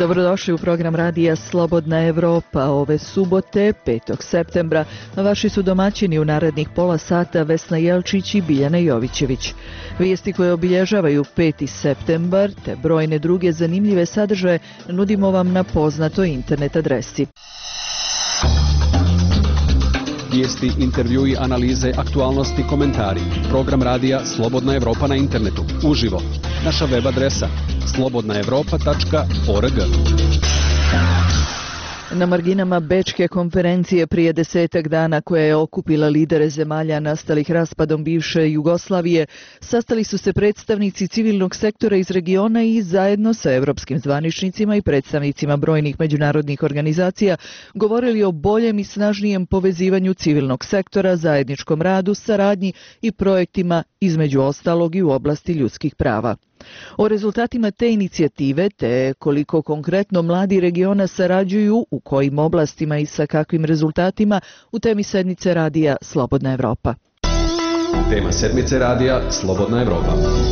Dobrodošli u program radija Slobodna Evropa. Ove subote, 5. septembra, vaši su domaćini u narednih pola sata Vesna Jelčić i Biljana Jovićević. Vijesti koje obilježavaju 5. septembar te brojne druge zanimljive sadržaje nudimo vam na poznatoj internet adresi. Vijesti, intervjui, analize, aktualnosti, komentari. Program radija Slobodna Evropa na internetu. Uživo. Naša web adresa slobodnaevropa.org. Na marginama Bečke konferencije prije 10 dana koja je okupila lidere zemalja nastalih raspadom bivše Jugoslavije, sastali su se predstavnici civilnog sektora iz regiona i zajedno sa evropskim zvaničnicima i predstavnicima brojnih međunarodnih organizacija govorili o boljem i snažnijem povezivanju civilnog sektora, zajedničkom radu, saradnji i projektima između ostalog i u oblasti ljudskih prava. O rezultatima te inicijative te koliko konkretno mladi regiona sarađuju, u kojim oblastima i sa kakvim rezultatima, u temi sedmice radija Slobodna Evropa. Tema sedmice radija Slobodna Evropa.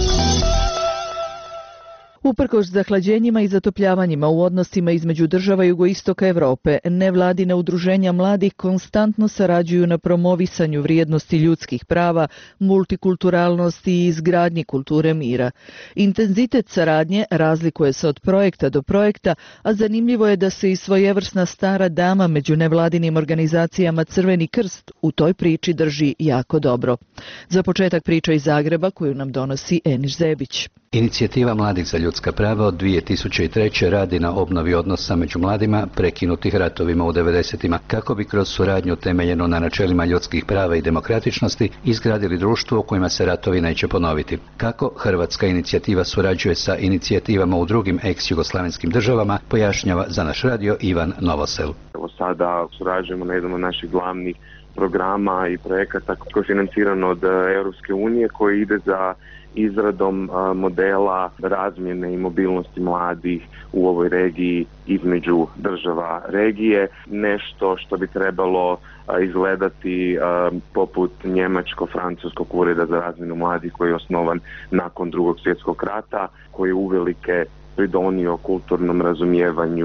Uprkos zahlađenjima i zatopljavanjima u odnosima između država jugoistoka Evrope, nevladina udruženja mladih konstantno sarađuju na promovisanju vrijednosti ljudskih prava, multikulturalnosti i izgradnji kulture mira. Intenzitet saradnje razlikuje se od projekta do projekta, a zanimljivo je da se i svojevrsna stara dama među nevladinim organizacijama Crveni krst u toj priči drži jako dobro. Za početak priča iz Zagreba koju nam donosi Eniš Zebić. Inicijativa Mladih za ljudska prava od 2003. radi na obnovi odnosa među mladima prekinutih ratovima u 90-ima kako bi kroz suradnju temeljenu na načelima ljudskih prava i demokratičnosti izgradili društvo u kojima se ratovi neće ponoviti. Kako hrvatska inicijativa surađuje sa inicijativama u drugim ex-jugoslavenskim državama, pojašnjava za naš radio Ivan Novosel. Evo sada surađujemo na jednom od naših glavnih programa i projekata koji je financiran od Europske unije koji ide za izradom modela razmjene i mobilnosti mladih u ovoj regiji između država regije. Nešto što bi trebalo izgledati poput njemačko-francuskog ureda za razmjenu mladih koji je osnovan nakon Drugog svjetskog rata, koji je uvelike pridonio kulturnom razumijevanju,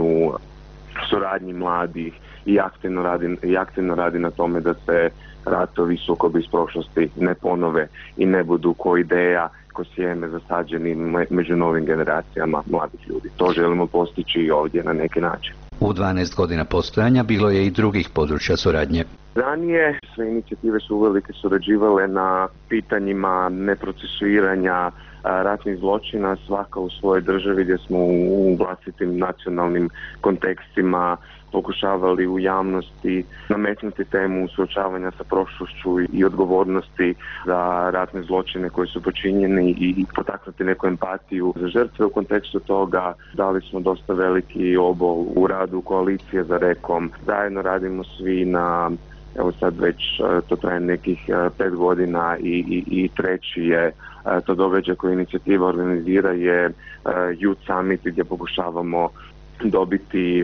suradnji mladih i aktivno radi na tome da se ratovi, sukobi iz prošlosti ne ponove i ne budu ko ideja, ko sjeme zasađeni među novim generacijama mladih ljudi. To želimo postići i ovdje na neki način. U 12 godina postojanja bilo je i drugih područja suradnje. Ranije sve inicijative su uvelike surađivale na pitanjima neprocesuiranja ratnih zločina, svaka u svojoj državi, gdje smo u vlastitim nacionalnim kontekstima pokušavali u javnosti nametnuti temu suočavanja sa prošlošću i odgovornosti za ratne zločine koji su počinjeni i potaknuti neku empatiju za žrtve. U kontekstu toga dali smo dosta veliki obol u radu koalicije za Rekom. Zajedno radimo svi na, evo sad već to traje nekih 5 godina i treći je to događaj koji inicijativa organizira je Youth Summit, gdje pokušavamo dobiti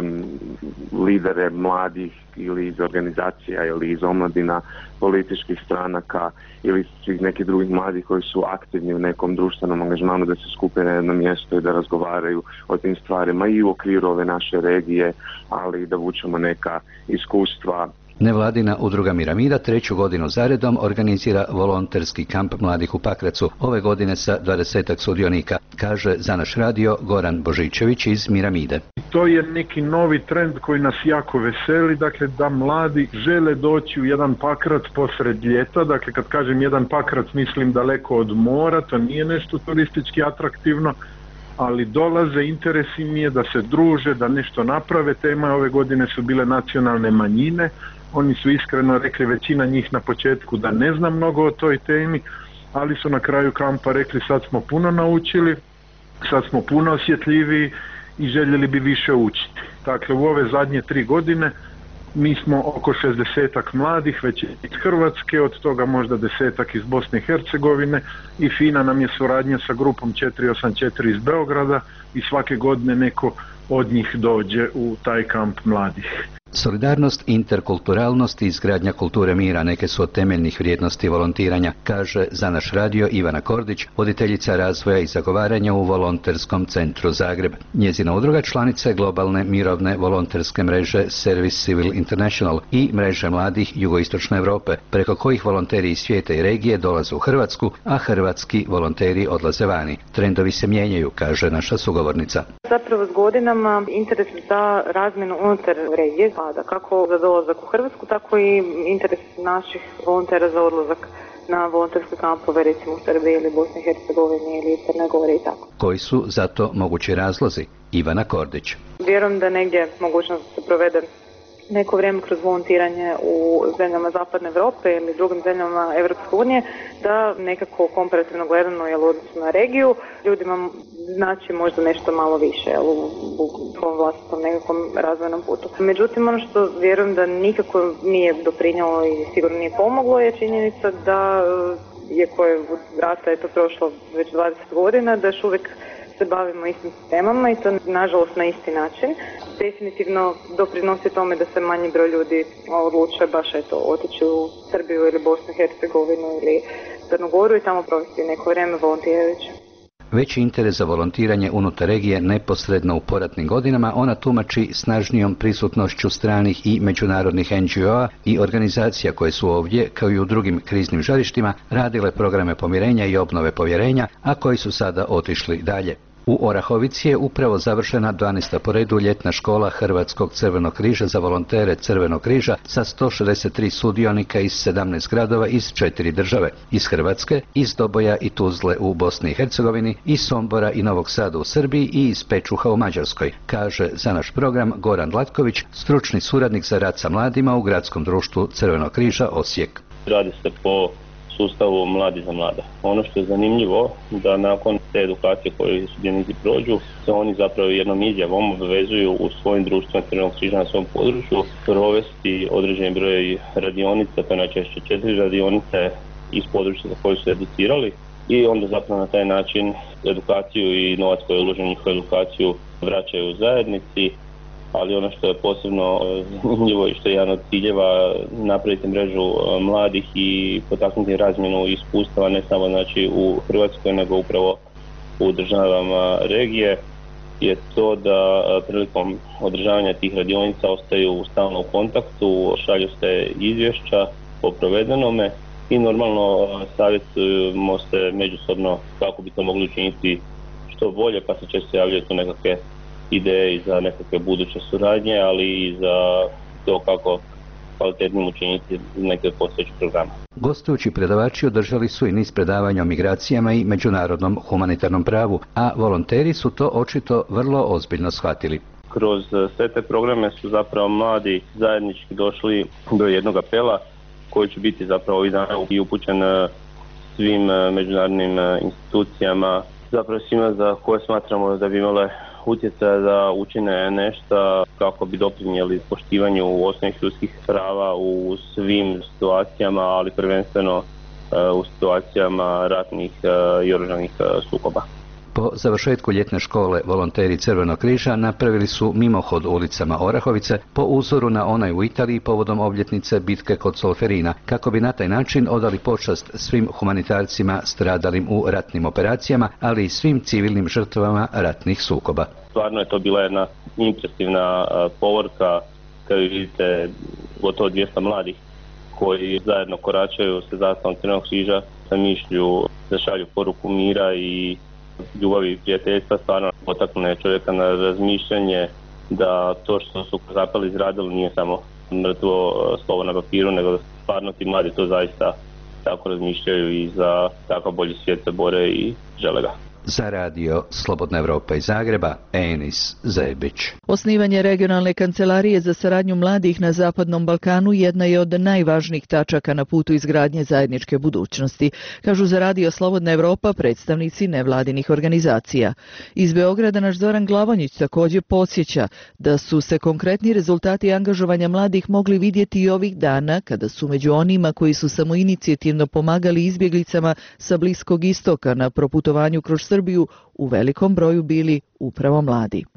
lidere mladih ili iz organizacija ili iz omladina političkih stranaka ili svih nekih drugih mladih koji su aktivni u nekom društvenom angažmanu, da se skupe na jedno mjesto i da razgovaraju o tim stvarima i u okviru ove naše regije, ali da vučemo neka iskustva. Nevladina udruga Miramida 3. godinu zaredom organizira volonterski kamp mladih u Pakracu, ove godine sa 20 sudionika, kaže za naš radio Goran Božičević iz Miramide. To je neki novi trend koji nas jako veseli, dakle da mladi žele doći u jedan Pakrac posred ljeta, dakle kad kažem jedan Pakrac mislim daleko od mora, to nije nešto turistički atraktivno, ali dolaze, interes im je da se druže, da nešto naprave. Tema ove godine su bile nacionalne manjine. Oni su iskreno rekli, većina njih na početku, da ne zna mnogo o toj temi, ali su na kraju kampa rekli sad smo puno naučili, sad smo puno osjetljiviji i željeli bi više učiti. Dakle, u ove zadnje 3 godine mi smo oko 60-ak mladih, već iz Hrvatske, od toga možda 10-ak iz Bosne i Hercegovine i fina nam je suradnja sa grupom 484 iz Beograda i svake godine neko od njih dođe u taj kamp mladih. Solidarnost, interkulturalnost i izgradnja kulture mira neke su od temeljnih vrijednosti volontiranja, kaže za naš radio Ivana Kordić, voditeljica razvoja i zagovaranja u Volonterskom centru Zagreb. Njezina udruga članica je globalne mirovne volonterske mreže Service Civil International i mreže mladih jugoistočne Europe, preko kojih volonteri iz svijeta i regije dolaze u Hrvatsku, a hrvatski volonteri odlaze vani. Trendovi se mijenjaju, kaže naša sugovornica. Zapravo s godinama interes za razmjenu unutar regije pada, kako za dolazak u Hrvatsku, tako i interes naših volontera za odlazak na volonterske kampove, recimo u Srbiji ili Bosni i Hercegovini ili Crnoj Gori i tako. Koji su zato mogući razlozi? Ivana Kordić. Vjerujem da negdje mogućnost da se provede neko vrijeme kroz volontiranje u zemljama Zapadne Europe ili drugim zemljama Europske unije, da nekako komparativno gledano u odnosu na regiju ljudima znači možda nešto malo više u svom vlastitom nekakvom razvojnom putu. Međutim, ono što vjerujem da nikako nije doprinjelo i sigurno nije pomoglo je činjenica da iako je od rata je to prošlo već 20 godina, da još uvijek se bavimo istim temama i to nažalost na isti način. Definitivno doprinosi tome da se manji broj ljudi odlučuje baš otići u Srbiju ili Bosnu i Hercegovinu ili Crnu Goru i tamo provesti neko vrijeme volontirajući. Veći interes za volontiranje unutar regije neposredno u poratnim godinama ona tumači snažnijom prisutnošću stranih i međunarodnih NGO-a i organizacija koje su ovdje, kao i u drugim kriznim žarištima, radile programe pomirenja i obnove povjerenja, a koji su sada otišli dalje. U Orahovici je upravo završena 12. po redu ljetna škola Hrvatskog crvenog križa za volontere Crvenog križa sa 163 sudionika iz 17 gradova iz 4 države, iz Hrvatske, iz Doboja i Tuzle u Bosni i Hercegovini, iz Sombora i Novog Sada u Srbiji i iz Pečuha u Mađarskoj, kaže za naš program Goran Latković, stručni suradnik za rad sa mladima u Gradskom društvu Crvenog križa Osijek. Radi se po sustavu Mladi za mlade. Ono što je zanimljivo da nakon te edukacije koje sudionici prođu, se oni zapravo jednom izjavom obvezuju u svojim društvima Crvenog križa na svom području provesti određeni broj radionica, to je najčešće 4 radionice iz područja za koje su educirali i onda zapravo na taj način edukaciju i novac koji je uložen u njihovu edukaciju vraćaju u zajednici. Ali ono što je posebno zanimljivo i što je jedan od ciljeva napraviti mrežu mladih i potaknuti razmjenu iskustava ne samo znači u Hrvatskoj nego upravo u državama regije je to da prilikom održavanja tih radionica ostaju stalno u kontaktu, šalju se izvješća o provedenome i normalno savjetujemo se međusobno kako bi to mogli učiniti što bolje, pa se često javljaju tu nekakve ideje i za nekakve buduće suradnje, ali i za to kako kvalitetnim učiniti neke postojeće programe. Gostujući predavači održali su i niz predavanja o migracijama i međunarodnom humanitarnom pravu, a volonteri su to očito vrlo ozbiljno shvatili. Kroz sve te programe su zapravo mladi zajednički došli do jednog apela koji će biti zapravo ovih dana i upućen svim međunarodnim institucijama, zapravo svima za koje smatramo da bi imale utjecaja da učine nešto kako bi doprinijeli poštivanju osnovnih ljudskih prava u svim situacijama, ali prvenstveno u situacijama ratnih i oružanih sukoba. Po završetku ljetne škole volonteri Crvenog križa napravili su mimohod ulicama Orahovice po uzoru na onaj u Italiji povodom obljetnice bitke kod Solferina, kako bi na taj način odali počast svim humanitarcima stradalim u ratnim operacijama, ali i svim civilnim žrtvama ratnih sukoba. Stvarno je to bila jedna impresivna povorka, kao vidite gotovo 200 mladih koji zajedno koračaju sa zastavom Crvenog križa sa mišlju da šalju poruku mira i ljubavi i prijateljstva. Stvarno potakne čovjeka na razmišljanje da to što su zapali izradili nije samo mrtvo slovo na papiru, nego da stvarno ti mladi to zaista tako razmišljaju i za takav bolji svijet se bore i žele ga. Za radio Slobodna Evropa iz Zagreba, Enis Zebić. Osnivanje regionalne kancelarije za saradnju mladih na Zapadnom Balkanu jedna je od najvažnijih tačaka na putu izgradnje zajedničke budućnosti, kažu za radio Slobodna Evropa predstavnici nevladinih organizacija. Iz Beograda naš Zoran Glavonjić također podsjeća da su se konkretni rezultati angažovanja mladih mogli vidjeti i ovih dana kada su među onima koji su samoinicijativno pomagali izbjeglicama sa Bliskog istoka na proputovanju kroz Srbiju u velikom broju bili upravo mladi.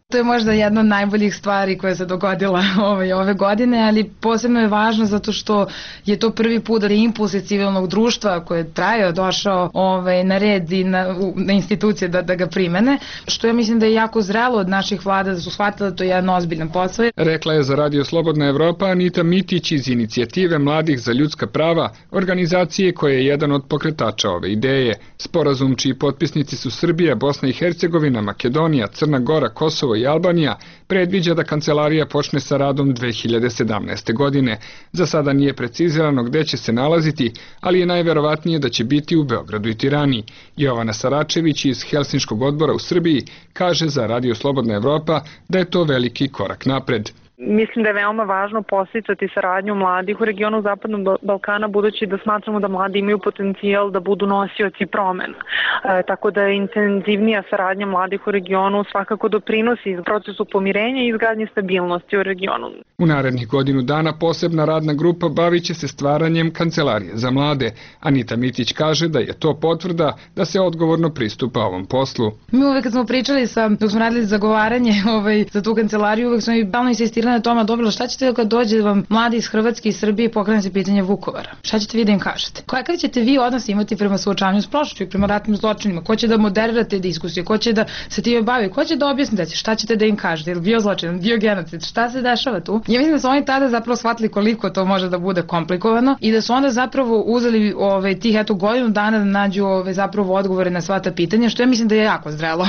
To je možda jedna od najboljih stvari koja se dogodila ove godine, ali posebno je važno zato što je to prvi put da je impuls civilnog društva koje je trajao došao na red i na institucije da ga primene, što ja mislim da je jako zrelo od naših vlada da su shvatili da to je jedan ozbiljan posao. Rekla je za Radio Slobodna Evropa Anita Mitić iz inicijative Mladih za ljudska prava, organizacije koja je jedan od pokretača ove ideje. Sporazum čiji potpisnici su Srbija, Bosna i Hercegovina, Makedonija, Crna Gora, Kosovo i Albanija predviđa da kancelarija počne sa radom 2017. godine. Za sada nije precizirano gde će se nalaziti, ali je najverovatnije da će biti u Beogradu i Tirani. Jovana Saračević iz Helsinškog odbora u Srbiji kaže za Radio Slobodna Evropa da je to veliki korak napred. Mislim da je veoma važno podsticati saradnju mladih u regionu Zapadnog Balkana, budući da smatramo da mladi imaju potencijal da budu nosioci promena. Tako da je intenzivnija saradnja mladih u regionu svakako doprinosi procesu pomirenja i izgradnje stabilnosti u regionu. U narednih godinu dana posebna radna grupa bavit će se stvaranjem kancelarije za mlade. Anita Mitić kaže da je to potvrda da se odgovorno pristupa ovom poslu. Mi uvek kad smo pričali dok smo radili zagovaranje za tu kancelariju, uvek smo i balno insistirali na toma, dobro, šta ćete kad dođe vam mladi iz Hrvatske i Srbije i pokrene se pitanje Vukovara? Šta ćete vi da im kažete? Kakav ćete vi odnos imati prema suočavanju s prošlošću i prema ratnim zločinima? Ko će da moderira te diskusije? Ko će da se time bavi? Ko će da objasni šta ćete da im kažete? Je li bio zločin? Bio genocid? Šta se dešava tu? Ja mislim da su oni tada zapravo shvatili koliko to može da bude komplikovano i da su onda zapravo uzeli tih godinu dana da nađu zapravo odgovore na sva ta pitanja, što ja mislim da je jako zrelo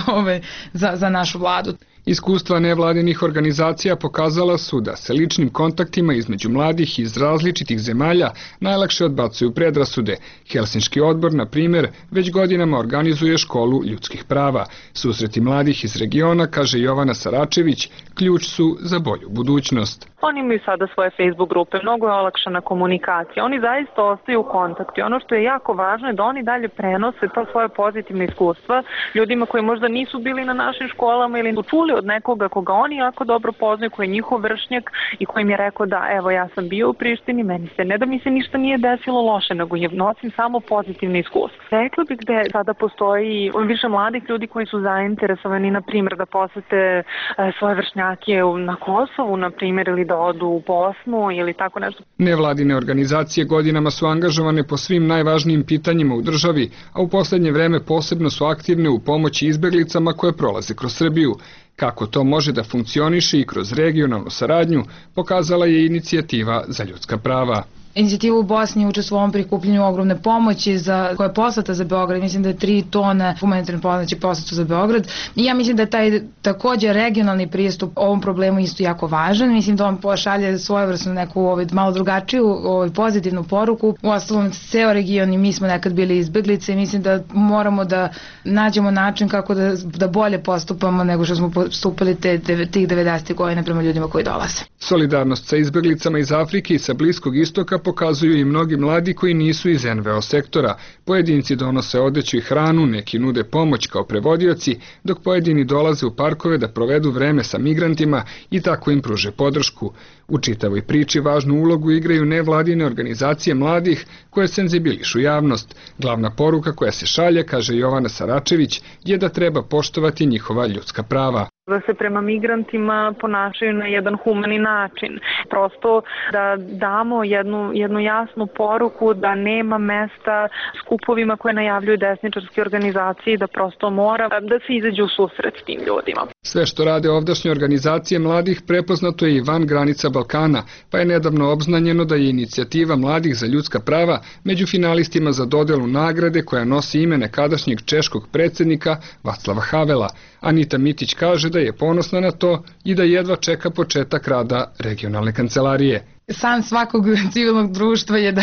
za našu vladu. Iskustva nevladinih organizacija pokazala su da se ličnim kontaktima između mladih iz različitih zemalja najlakše odbacuju predrasude. Helsinški odbor, na primjer, već godinama organizuje školu ljudskih prava. Susreti mladih iz regiona, kaže Jovana Saračević, ključ su za bolju budućnost. Oni imaju sada svoje Facebook grupe, mnogo je olakšana komunikacija, oni zaista ostaju u kontaktu i ono što je jako važno je da oni dalje prenose ta svoje pozitivne iskustva ljudima koji možda nisu bili na našim školama ili su čuli od nekoga koga oni jako dobro poznaju, koji je njihov vršnjak i koji im je rekao da evo ja sam bio u Prištini, ne da mi se ništa nije desilo loše, nego nosim samo pozitivne iskustva. Rekla bih da sada postoji više mladih ljudi koji su zainteresovani, na primjer, da posete svoje vršnjake na Kosovu, na primjer, ili da odu u Bosnu ili tako nešto. Nevladine organizacije godinama su angažovane po svim najvažnijim pitanjima u državi, a u poslednje vreme posebno su aktivne u pomoći izbeglicama koje prolaze kroz Srbiju. Kako to može da funkcioniše i kroz regionalnu saradnju, pokazala je inicijativa za ljudska prava. Inicijativa u Bosni učestvuje u ovom prikupljenju ogromne pomoći koja je poslata za Beograd. Mislim da je 3 tone humanitarne pomoći poslato za Beograd. I ja mislim da je taj također regionalni pristup ovom problemu isto jako važan. Mislim da on pošalje svojevrsnu neku malo drugačiju pozitivnu poruku. U ostalom, ceo region i mi smo nekad bili izbeglice i mislim da moramo da nađemo način kako da bolje postupamo nego što smo postupali tih 90. godina prema ljudima koji dolaze. Solidarnost sa izbeglicama iz Afrike i sa Bliskog istoka pokazuju i mnogi mladi koji nisu iz NVO sektora. Pojedinci donose odeću i hranu, neki nude pomoć kao prevodioci, dok pojedini dolaze u parkove da provedu vreme sa migrantima i tako im pruže podršku. U čitavoj priči važnu ulogu igraju nevladine organizacije mladih koje senzibilišu javnost. Glavna poruka koja se šalje, kaže Jovana Saračević, je da treba poštovati njihova ljudska prava. Da se prema migrantima ponašaju na jedan humani način. Prosto da damo jednu jasnu poruku da nema mesta skupovima koje najavljuju desničarske organizacije, da prosto mora da se izađe u susret s tim ljudima. Sve što rade ovdašnje organizacije mladih prepoznato je i van granica Balkana, pa je nedavno obznanjeno da je inicijativa Mladih za ljudska prava među finalistima za dodelu nagrade koja nosi ime nekadašnjeg češkog predsjednika Vaclava Havela. Anita Mitić kaže da je ponosna na to i da jedva čeka početak rada regionalne kancelarije. San svakog civilnog društva je da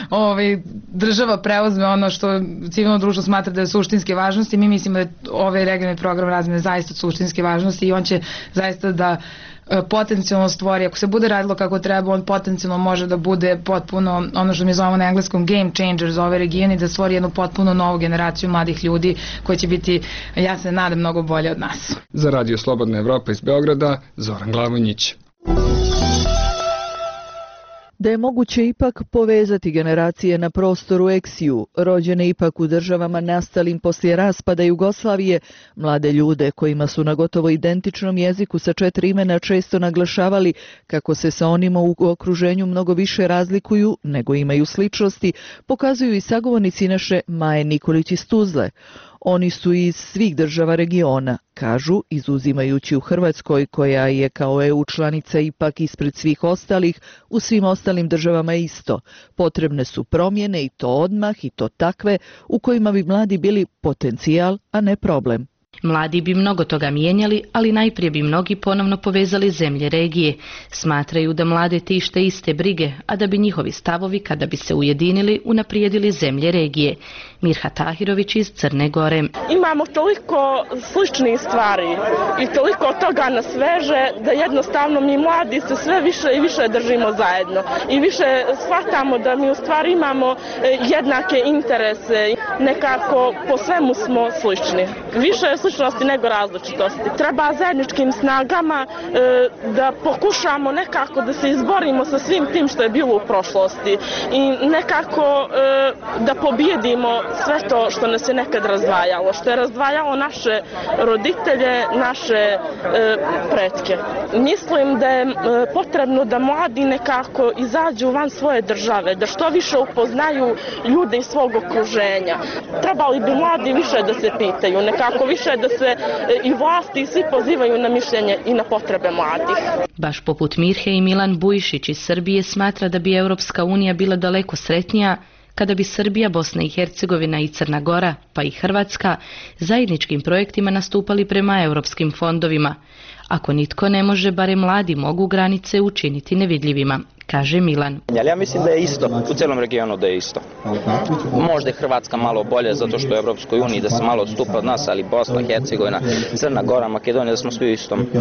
država preuzme ono što civilno društvo smatra da je suštinske važnosti. Mi mislimo da je ovaj regionalni program razmene zaista suštinske važnosti i on će zaista da potencijalno stvori, ako se bude radilo kako treba, on potencijalno može da bude potpuno ono što mi zovemo na engleskom game changer za ove regione i da stvori jednu potpuno novu generaciju mladih ljudi koji će biti, ja se nadam, mnogo bolje od nas. Za Radio Slobodna Evropa iz Beograda, Zoran Glavonjić. Da je moguće ipak povezati generacije na prostoru eksiju, rođene ipak u državama nastalim poslije raspada Jugoslavije, mlade ljude kojima su na gotovo identičnom jeziku sa 4 imena često naglašavali kako se sa onima u okruženju mnogo više razlikuju nego imaju sličnosti, pokazuju i sagovornici naše Maje Nikolić iz Tuzle. Oni su iz svih država regiona, kažu, izuzimajući u Hrvatskoj, koja je kao EU članica ipak ispred svih ostalih, u svim ostalim državama isto. Potrebne su promjene i to odmah i to takve u kojima bi mladi bili potencijal, a ne problem. Mladi bi mnogo toga mijenjali, ali najprije bi mnogi ponovno povezali zemlje regije. Smatraju da mlade tište iste brige, a da bi njihovi stavovi, kada bi se ujedinili, unaprijedili zemlje regije. Mirha Tahirović iz Crne Gore. Imamo toliko sličnih stvari i toliko toga nas veže da jednostavno mi mladi se sve više i više držimo zajedno i više shvatamo da mi u stvari imamo jednake interese. Nekako po svemu smo slični. Više je sličnosti nego različitosti. Treba zajedničkim snagama da pokušamo nekako da se izborimo sa svim tim što je bilo u prošlosti i nekako da pobjedimo sve to što nas je nekad razdvajalo, što je razdvajalo naše roditelje, naše pretke. Mislim da je potrebno da mladi nekako izađu van svoje države, da što više upoznaju ljude iz svog okruženja. Trebali bi mladi više da se pitaju, nekako više da se i vlasti i svi pozivaju na mišljenje i na potrebe mladih. Baš poput Mirhe i Milan Bujšić iz Srbije smatra da bi Europska unija bila daleko sretnija kada bi Srbija, Bosna i Hercegovina i Crna Gora, pa i Hrvatska, zajedničkim projektima nastupali prema europskim fondovima. Ako nitko ne može, barem mladi mogu granice učiniti nevidljivima, kaže Milan. Ja mislim da je isto, u cijelom regionu da je isto. Možda je Hrvatska malo bolje zato što je u Europskoj uniji, da se malo odstupa od nas, ali Bosna, Hercegovina, Crna Gora, Makedonija, da smo svi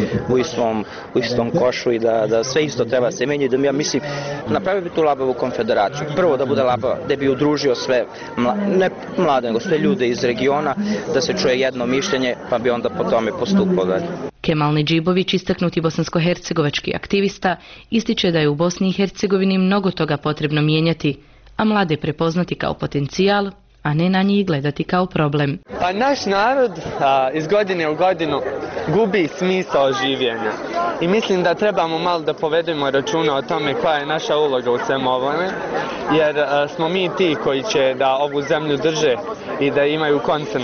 u istom košu i da sve isto treba se menjati. Ja mislim, napravio bi tu labavu konfederaciju. Prvo da bude labava, da bi udružio sve, ne mlade, nego sve ljude iz regiona, da se čuje jedno mišljenje, pa bi onda po tome postupao dalje. Kemal Nedžibović, istaknuti bosansko-hercegovački aktivista, ističe da je u Bosni i Hercegovini mnogo toga potrebno mijenjati, a mlade prepoznati kao potencijal, a ne na njih gledati kao problem. Pa naš narod iz godine u godinu gubi smisao življenja i mislim da trebamo malo da povedemo računa o tome koja je naša uloga u svemu ovome, jer smo mi ti koji će da ovu zemlju drže i da imaju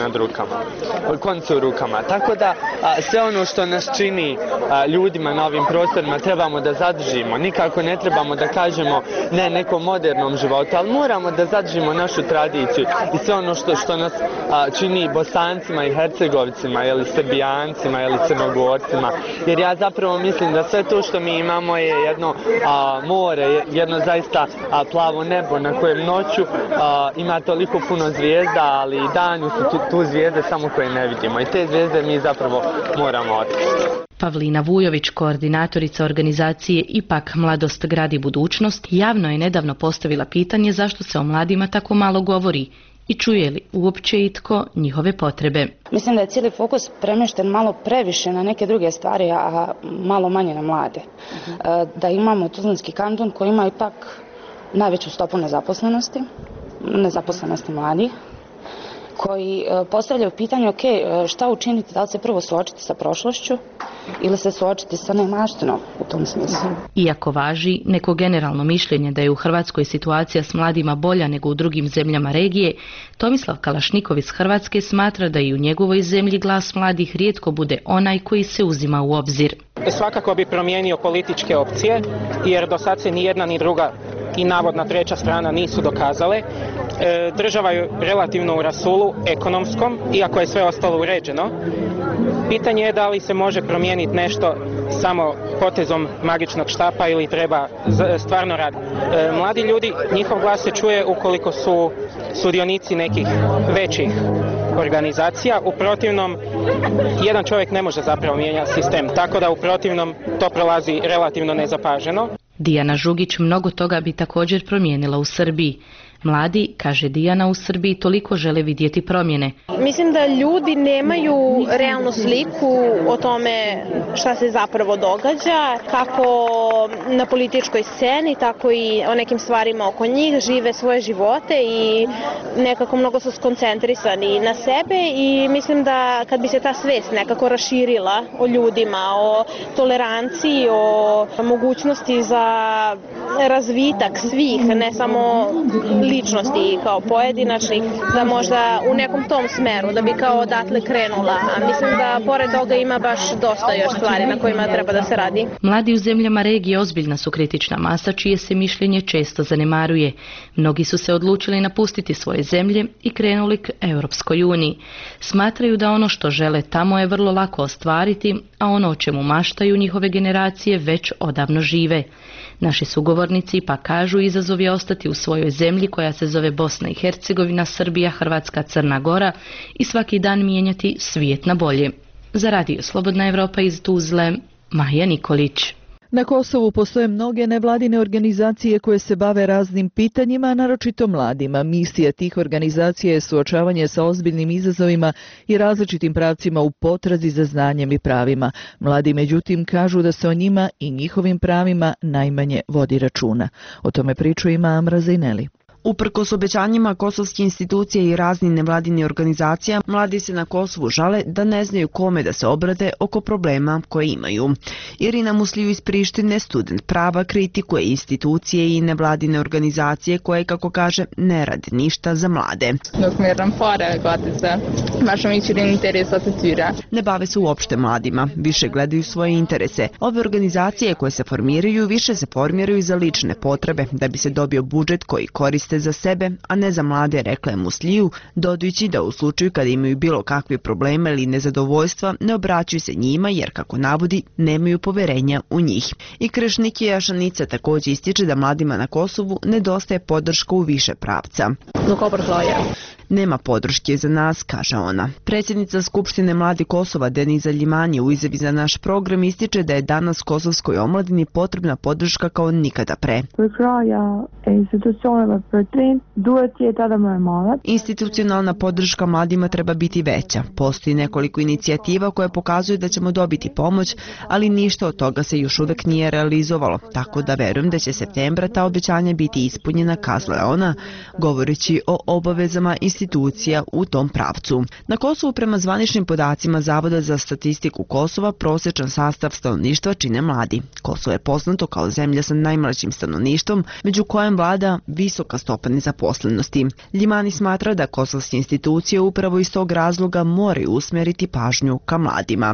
konce u rukama. Tako da sve ono što nas čini ljudima na ovim prostorima trebamo da zadržimo. Nikako ne trebamo da kažemo ne nekom modernom životu, ali moramo da zadržimo našu tradiciju i sve ono što nas čini Bosancima i Hercegovcima ili Srbijancima ili Crnogorcima. Jer ja zapravo mislim da sve to što mi imamo je jedno more, jedno zaista plavo nebo na kojem noću ima toliko puno zvijezda, ali i danju su tu zvijezde samo koje ne vidimo i te zvijezde mi zapravo moramo otkriti. Pavlina Vujović, koordinatorica organizacije Ipak Mladost gradi budućnost, javno je nedavno postavila pitanje zašto se o mladima tako malo govori i čuje li uopće itko njihove potrebe. Mislim da je cijeli fokus premješten malo previše na neke druge stvari, a malo manje na mlade. Da imamo Tuzlanski kanton koji ima ipak najveću stopu nezaposlenosti mladih, koji postavljaju pitanje, šta učiniti, da li se prvo suočiti sa prošlošću ili se suočiti sa neimaštinom u tom smislu. Iako važi neko generalno mišljenje da je u Hrvatskoj situacija s mladima bolja nego u drugim zemljama regije, Tomislav Kalašnikov iz Hrvatske smatra da i u njegovoj zemlji glas mladih rijetko bude onaj koji se uzima u obzir. Svakako bi promijenio političke opcije, jer do sad se ni jedna ni druga i navodna treća strana nisu dokazale. Država je relativno u rasulu ekonomskom, iako je sve ostalo uređeno. Pitanje je da li se može promijeniti nešto samo potezom magičnog štapa ili treba stvarno raditi. Mladi ljudi, njihov glas se čuje ukoliko su sudionici nekih većih organizacija. U protivnom, jedan čovjek ne može zapravo mijenjati sistem, tako da u protivnom to prolazi relativno nezapaženo. Dijana Žugić mnogo toga bi također promijenila u Srbiji. Mladi, kaže Dijana, u Srbiji toliko žele vidjeti promjene. Mislim da ljudi nemaju realnu sliku o tome šta se zapravo događa, kako na političkoj sceni, tako i o nekim stvarima oko njih, žive svoje živote i nekako mnogo su skoncentrisani na sebe i mislim da kad bi se ta svest nekako raširila o ljudima, o toleranciji, o mogućnosti za razvitak svih, ne samo ličnosti kao pojedinačnih, da možda u nekom tom smeru, da bi kao odatle krenula. A mislim da pored toga ima baš dosta još stvari na kojima treba da se radi. Mladi u zemljama regije ozbiljna su kritična masa čije se mišljenje često zanemaruje. Mnogi su se odlučili napustiti svoje zemlje i krenuli k Europskoj uniji. Smatraju da ono što žele tamo je vrlo lako ostvariti, a ono o čemu maštaju njihove generacije već odavno žive. Naši sugovornici pa kažu izazov je ostati u svojoj zemlji koja se zove Bosna i Hercegovina, Srbija, Hrvatska, Crna Gora i svaki dan mijenjati svijet na bolje. Za Radio Slobodna Evropa iz Tuzle, Maja Nikolić. Na Kosovu postoje mnoge nevladine organizacije koje se bave raznim pitanjima, naročito mladima. Misija tih organizacija je suočavanje sa ozbiljnim izazovima i različitim pravcima u potrazi za znanjem i pravima. Mladi međutim kažu da se o njima i njihovim pravima najmanje vodi računa. O tome priču ima Amra Zejneli. Uprkos obećanjima kosovske institucije i raznih nevladinih organizacija, mladi se na Kosovu žale da ne znaju kome da se obrate oko problema koje imaju. Irina Musliju iz Prištine, student prava, kritikuje institucije i nevladine organizacije koje, kako kaže, ne rade ništa za mlade. Ne bave se uopšte mladima, više gledaju svoje interese. Ove organizacije koje se formiraju više se formiraju za lične potrebe, da bi se dobio budžet koji koriste za sebe, a ne za mlade, rekla je Musliju, dodajući da u slučaju kada imaju bilo kakve probleme ili nezadovoljstva, ne obraćaju se njima jer, kako navodi, nemaju poverenja u njih. I Krešnikija Šanica također ističe da mladima na Kosovu nedostaje podrška u više pravca. Nema podrške za nas, kaže ona. Predsjednica Skupštine Mladi Kosova Deniza Ljimanje u izjavi za naš program ističe da je danas kosovskoj omladini potrebna podrška kao nikada pre. Institucionalna podrška mladima treba biti veća. Postoji nekoliko inicijativa koje pokazuju da ćemo dobiti pomoć, ali ništa od toga se još uvek nije realizovalo, tako da verujem da će septembra ta obećanja biti ispunjena, kazala je ona, govoreći o obavezama institucija u tom pravcu. Na Kosovu, prema zvaničnim podacima Zavoda za statistiku Kosova, prosječan sastav stanovništva čine mladi. Kosovo je poznato kao zemlja sa najmlađim stanovništvom, među kojem vlada visoka stopa nezaposlenosti. Ljimani smatra da kosovske institucije upravo iz tog razloga moraju usmjeriti pažnju ka mladima.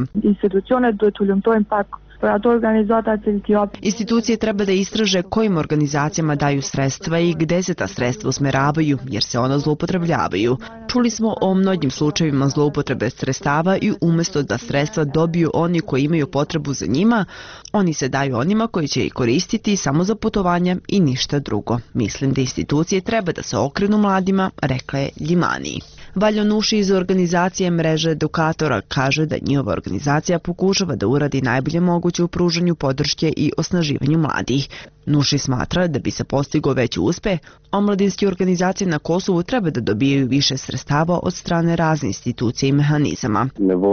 Institucije treba da istraže kojim organizacijama daju sredstva i gde se ta sredstva usmeravaju, jer se ona zloupotrebljavaju. Čuli smo o mnogim slučajevima zloupotrebe sredstava i umjesto da sredstva dobiju oni koji imaju potrebu za njima, oni se daju onima koji će ih koristiti samo za putovanja i ništa drugo. Mislim da institucije treba da se okrenu mladima, rekla je Ljimani. Valjo Nuši iz organizacije Mreže edukatora kaže da njihova organizacija pokušava da uradi najbolje moguće u pružanju podrške i osnaživanju mladih. Nuši smatra da bi se postigao veći uspeh, omladinske organizacije na Kosovu treba da dobijaju više sredstava od strane raznih institucija i mehanizama.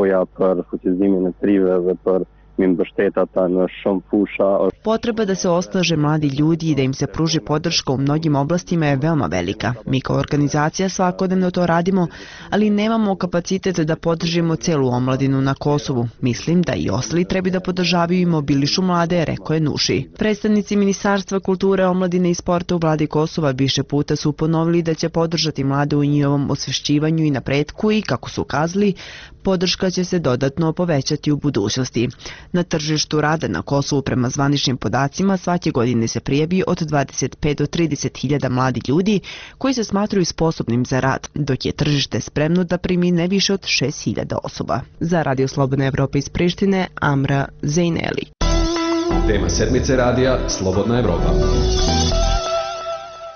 Potreba da se osnaže mladi ljudi i da im se pruži podrška u mnogim oblastima je veoma velika. Mi kao organizacija svakodnevno to radimo, ali nemamo kapacitet da podržimo celu omladinu na Kosovu. Mislim da i ostali treba da podržavaju i mobilišu mlade, rekao je Nuši. Predstavnici Ministarstva kulture, omladine i sporta u vladi Kosova više puta su ponovili da će podržati mlade u njihovom osvešćivanju i napretku i, kako su ukazali, podrška će se dodatno povećati u budućnosti. Na tržištu rada na Kosovu, prema zvaničnim podacima, svake godine se prijavi od 25 do 30 hiljada mladih ljudi koji se smatruju sposobnim za rad, dok je tržište spremno da primi ne više od 6.000 osoba. Za Radio Slobodna Evropa iz Prištine, Amra Zejneli. Tema sedmice radija Slobodna Evropa.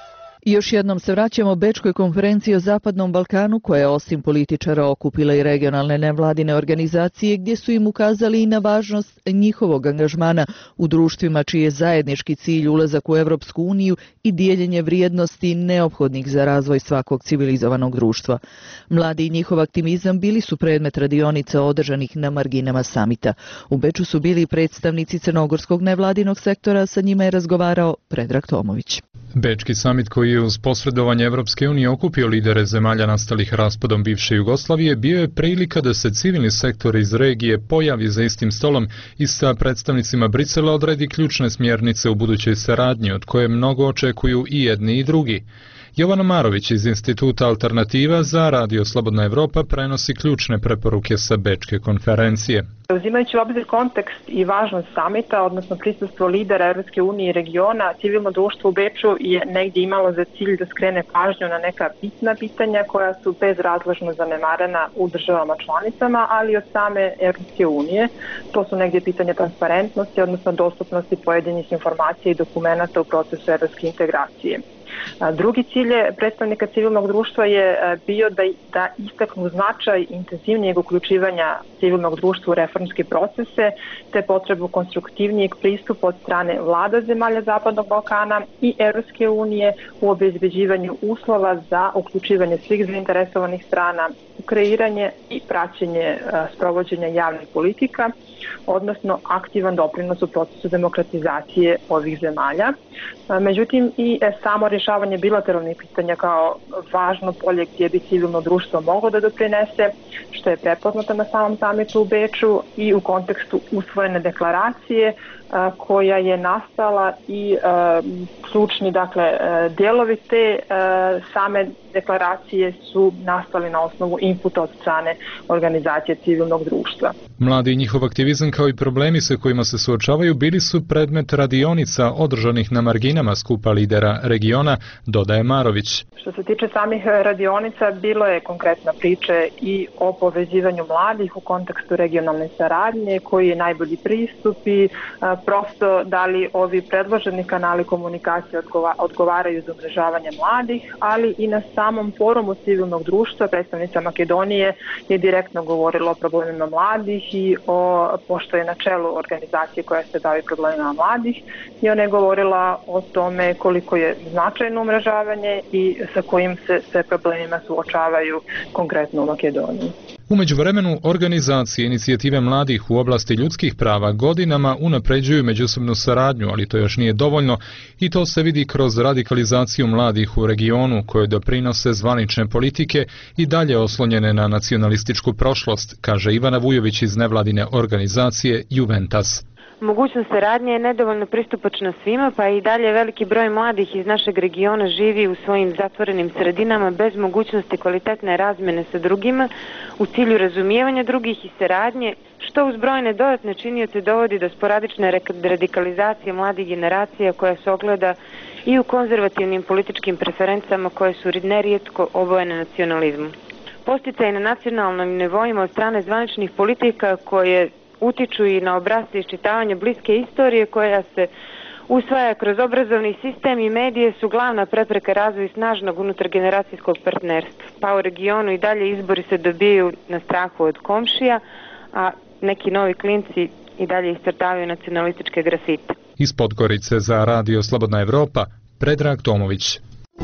Još jednom se vraćamo Bečkoj konferenciji o Zapadnom Balkanu, koja je osim političara okupila i regionalne nevladine organizacije, gdje su im ukazali i na važnost njihovog angažmana u društvima čiji je zajednički cilj ulazak u Evropsku uniju i dijeljenje vrijednosti neophodnih za razvoj svakog civilizovanog društva. Mladi i njihov aktivizam bili su predmet radionica održanih na marginama samita. U Beču su bili predstavnici crnogorskog nevladinog sektora, sa njima je razgovarao Predrag Tomović. Bečki samit koji je uz posredovanje Evropske unije okupio lidere zemalja nastalih raspadom bivše Jugoslavije bio je prilika da se civilni sektor iz regije pojavi za istim stolom i sa predstavnicima Brisela odredi ključne smjernice u budućoj saradnji, od koje mnogo očekuju i jedni i drugi. Jovana Marović iz Instituta Alternativa za Radio Slobodna Evropa prenosi ključne preporuke sa Bečke konferencije. Uzimajući u obzir kontekst i važnost samita, odnosno prisustvo lidera Evropske unije i regiona, civilno društvo u Beču je negdje imalo za cilj da skrene pažnju na neka bitna pitanja koja su bezrazložno zanemarena u državama članicama, ali i od same Evropske unije. To su negdje pitanja transparentnosti, odnosno dostupnosti pojedinih informacija i dokumenata u procesu evropske integracije. Drugi cilj predstavnika civilnog društva je bio da istaknu značaj intenzivnijeg uključivanja civilnog društva u reformske procese, te potrebu konstruktivnijeg pristupa od strane vlada zemalja Zapadnog Balkana i Evropske unije u obezbeđivanju uslova za uključivanje svih zainteresovanih strana u kreiranje i praćenje sprovođenja javnih politika, odnosno aktivan doprinos u procesu demokratizacije ovih zemalja. Međutim, i samo rješavanje bilateralnih pitanja kao važno polje gdje bi civilno društvo moglo da doprinese, što je prepoznato na samom samitu u Beču i u kontekstu usvojene deklaracije koja je nastala i ključni, dijelovi te same deklaracije su nastali na osnovu inputa od strane organizacije civilnog društva. Mladi i njihov aktivizam kao i problemi sa kojima se suočavaju bili su predmet radionica održanih na marginama skupa lidera regiona, dodaje Marović. Što se tiče samih radionica, bilo je konkretna priče i o povezivanju mladih u kontekstu regionalne saradnje, koji je najbolji pristup i prosto da li ovi predloženi kanali komunikacije odgovaraju za umrežavanje mladih, ali i na samom forumu civilnog društva predstavnica Makedonije je direktno govorila o problemima mladih i pošto je na čelu organizacije koja se bavi problemima mladih, i ona je govorila o tome koliko je značajno umrežavanje i sa kojim se sve problemima suočavaju konkretno u Makedoniji. U međuvremenu, organizacije inicijative mladih u oblasti ljudskih prava godinama unapređuju međusobnu saradnju, ali to još nije dovoljno i to se vidi kroz radikalizaciju mladih u regionu koje doprinose zvanične politike i dalje oslonjene na nacionalističku prošlost, kaže Ivana Vujović iz nevladine organizacije Juventas. Mogućnost saradnje je nedovoljno pristupačna svima, pa i dalje veliki broj mladih iz našeg regiona živi u svojim zatvorenim sredinama bez mogućnosti kvalitetne razmjene sa drugima u cilju razumijevanja drugih i saradnje, što uz brojne dodatne činioce dovodi do sporadične radikalizacije mladih generacija koja se ogleda i u konzervativnim političkim preferencama koje su nerijetko obojene nacionalizmom. Posticaj na nacionalnim nivoima od strane zvaničnih politika koje utiču i na obrasce iščitavanja bliske istorije koja se usvaja kroz obrazovni sistem i medije su glavna prepreka razvoju snažnog unutargeneracijskog partnerstva. Pa u regionu i dalje izbori se dobijaju na strahu od komšija, a neki novi klinci i dalje iscrtavaju nacionalističke grafite. Iz Podgorice za Radio Slobodna Evropa, Predrag Tomović.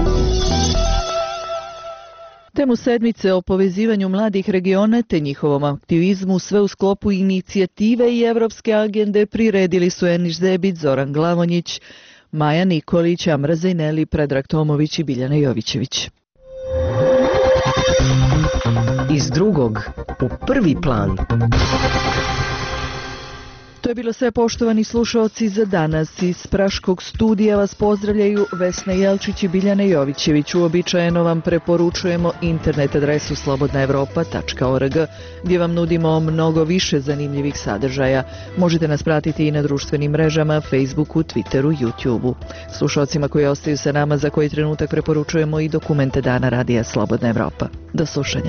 Temu sedmice o povezivanju mladih regiona te njihovom aktivizmu sve u sklopu inicijative i evropske agende priredili su Eniš Zebić, Zoran Glavonjić, Maja Nikolić, Amra Zejneli, Predrag Tomović i Biljana Jovićević. Iz drugog u prvi plan. To je bilo sve, poštovani slušaoci, za danas. Iz Praškog studija vas pozdravljaju Vesna Jelčić i Biljana Jovićević. Uobičajeno vam preporučujemo internet adresu slobodnaevropa.org, gdje vam nudimo mnogo više zanimljivih sadržaja. Možete nas pratiti i na društvenim mrežama, Facebooku, Twitteru, YouTubeu. Slušaocima koji ostaju sa nama za koji trenutak preporučujemo i dokumente Dana Radija Slobodna Evropa. Do slušanja.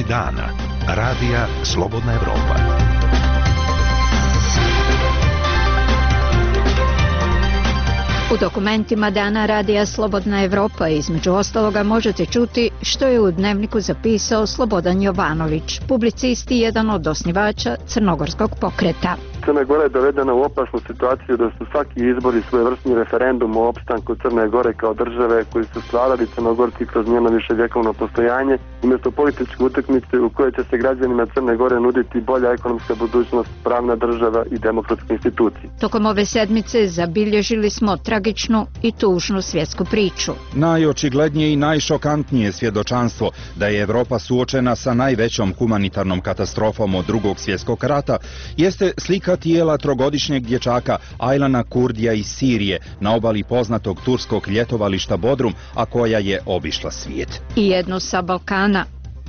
Dokumenti dana. Radija Slobodna Evropa. U dokumentima dana Radija Slobodna Evropa između ostaloga možete čuti što je u dnevniku zapisao Slobodan Jovanović, publicist i jedan od osnivača Crnogorskog pokreta. Crna Gora je dovedena u opasnu situaciju da su svaki izbori svojevrsni referendum o opstanku Crne Gore kao države koji su stvarali Crnogorci kroz njeno viševjekovno postojanje, umjesto političke utakmice u kojoj će se građanima Crne Gore nuditi bolja ekonomska budućnost, pravna država i demokratske institucije. Tokom ove sedmice zabilježili smo tragičnu i tužnu svjetsku priču. Najočiglednije i najšokantnije svjedočanstvo da je Evropa suočena sa najvećom humanitarnom katastrofom od Drugog svjetskog rata jeste slika tijela trogodišnjeg dječaka Aylana Kurdija iz Sirije na obali poznatog turskog ljetovališta Bodrum, a koja je obišla svijet. I jednu sa Balkana.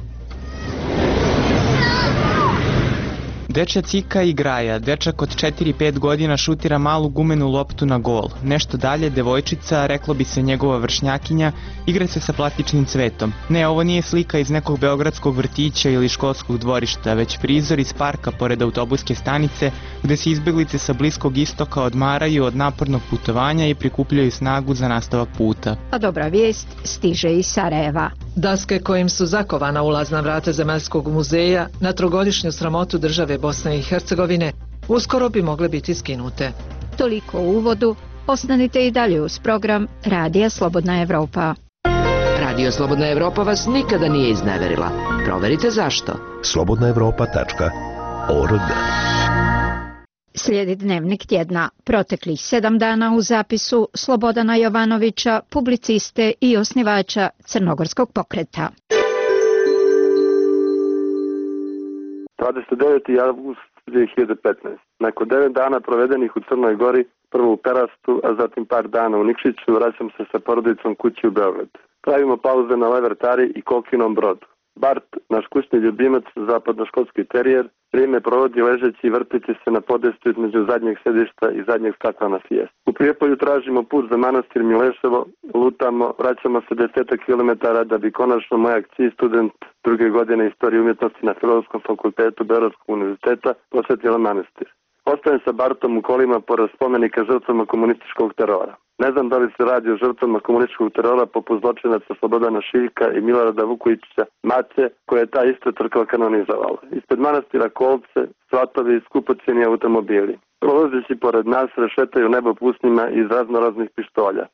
Dečja Cika i Graja, dečak od 4-5 godina šutira malu gumenu loptu na gol. Nešto dalje, devojčica, reklo bi se njegova vršnjakinja, igra se sa plastičnim cvetom. Ne, ovo nije slika iz nekog beogradskog vrtića ili školskog dvorišta, već prizor iz parka pored autobuske stanice, gde se izbjeglice sa Bliskog istoka odmaraju od napornog putovanja i prikupljaju snagu za nastavak puta. A dobra vijest stiže iz Sarajeva. Daske kojim su zakovana ulazna vrata Zemaljskog muzeja na trogodišnju sramotu države Bosne i Hercegovine uskoro bi mogle biti skinute. Toliko u uvodu, ostanite i dalje uz program Radija Slobodna Evropa. Radio Slobodna Evropa vas nikada nije izneverila. Proverite zašto. slobodnaevropa.org. Slijedi dnevnik tjedna. Proteklih 7 dana u zapisu Slobodana Jovanovića, publiciste i osnivača Crnogorskog pokreta. 29. avgust 2015. Nakon 9 dana provedenih u Crnoj Gori, prvo u Perastu, a zatim par dana u Nikšiću, vraćam se sa porodicom kući u Beograd. Pravimo pauze na Levertari i Kokinom brodu. Bart, naš kućni ljubimac, zapadnoškolski terijer, vrijeme provodi ležeći i vrteći se na podestu između zadnjeg sedišta i zadnjeg stakla na sjest. U Prijepolju tražimo put za manastir Mileševo, lutamo, vraćamo se 10 kilometara da bi konačno moja kći, student 2. godine istorije umjetnosti na Filozofskom fakultetu Beogradskog univerziteta, posjetila manastir. Ostajem sa Bartom u kolima pored spomenika žrtvama komunističkog terora. Ne znam da li se radi o žrtvama komunističkog terora poput zločinaca Slobodana Šiljka i Milorada Vukojičića Mace, koje je ta ista crkva kanonizovala. Ispred manastira kolce, svatovi i skupocjeni automobili. Prolazeći pored nas rešetaju nebo pusnjima iz raznoraznih pištolja.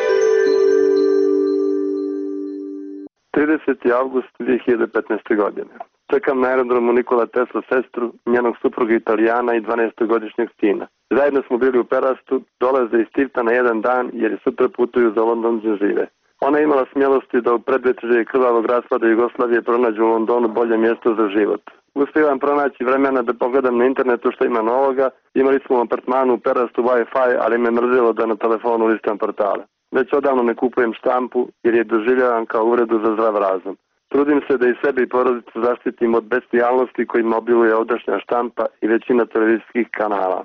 30. avgust 2015. godine. Čekam na aerodromu Nikola Tesla sestru, njenog supruga Italijana i 12-godišnjeg sina. Zajedno smo bili u Perastu, dolaze iz Tivta na jedan dan jer je sutra putuju za London gdje žive. Ona je imala smjelosti da u predvečerje krvavog raspada Jugoslavije pronađu u Londonu bolje mjesto za život. Uspijevam pronaći vremena da pogledam na internetu što ima novoga. Imali smo u apartmanu u Perastu Wi-Fi, ali me mrzilo da na telefonu listam portale. Već odavno ne kupujem štampu jer je doživljavam kao uvredu za zdrav razum. Trudim se da i sebe i porodicu zaštitim od bestijalnosti kojima obiluje ovdašnja štampa i većina televizijskih kanala.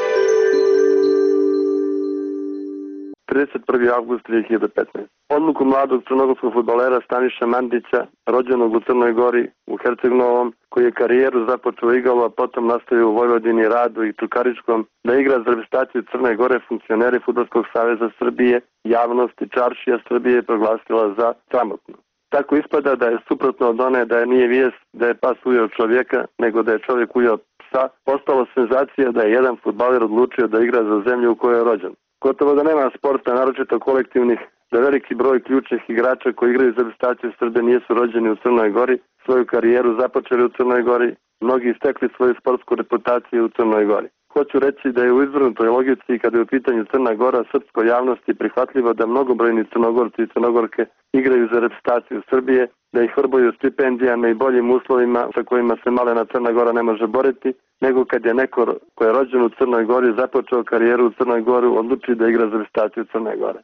31. avgust 2015. Odluku mladog crnogorskog fudbalera Staniša Mandića, rođenog u Crnoj Gori, u Herceg-Novom, koji je karijeru započeo u Igalu, a potom nastavio u Vojvodini, Radu i Čukaričkom, da igra za reprezentaciju Crne Gore, funkcioneri Fudbalskog saveza Srbije, javnost i čaršija Srbije proglasila za sramotnu. Tako ispada da je suprotno od one da je nije vijest da je pas ujeo čovjeka, nego da je čovjek ujeo psa, postalo senzacija da je jedan fudbaler odlučio da igra za zemlju u kojoj je rođen. Gotovo da nema sporta, naročito kolektivnih, da veliki broj ključnih igrača koji igraju za reprezentaciju Srbije nisu rođeni u Crnoj Gori, svoju karijeru započeli u Crnoj Gori, mnogi istekli svoju sportsku reputaciju u Crnoj Gori. Hoću reći da je u izvrnutoj logici kada je u pitanju Crna Gora srpskoj javnosti prihvatljivo da mnogobrojni Crnogorci i Crnogorke igraju za reprezentaciju Srbije, da ih vrbuju stipendijama i boljim uslovima sa kojima se malena Crna Gora ne može boriti, nego kad je neko ko je rođen u Crnoj Gori započeo karijeru u Crnoj Gori odluči da igra za reprezentaciju Crne Gore.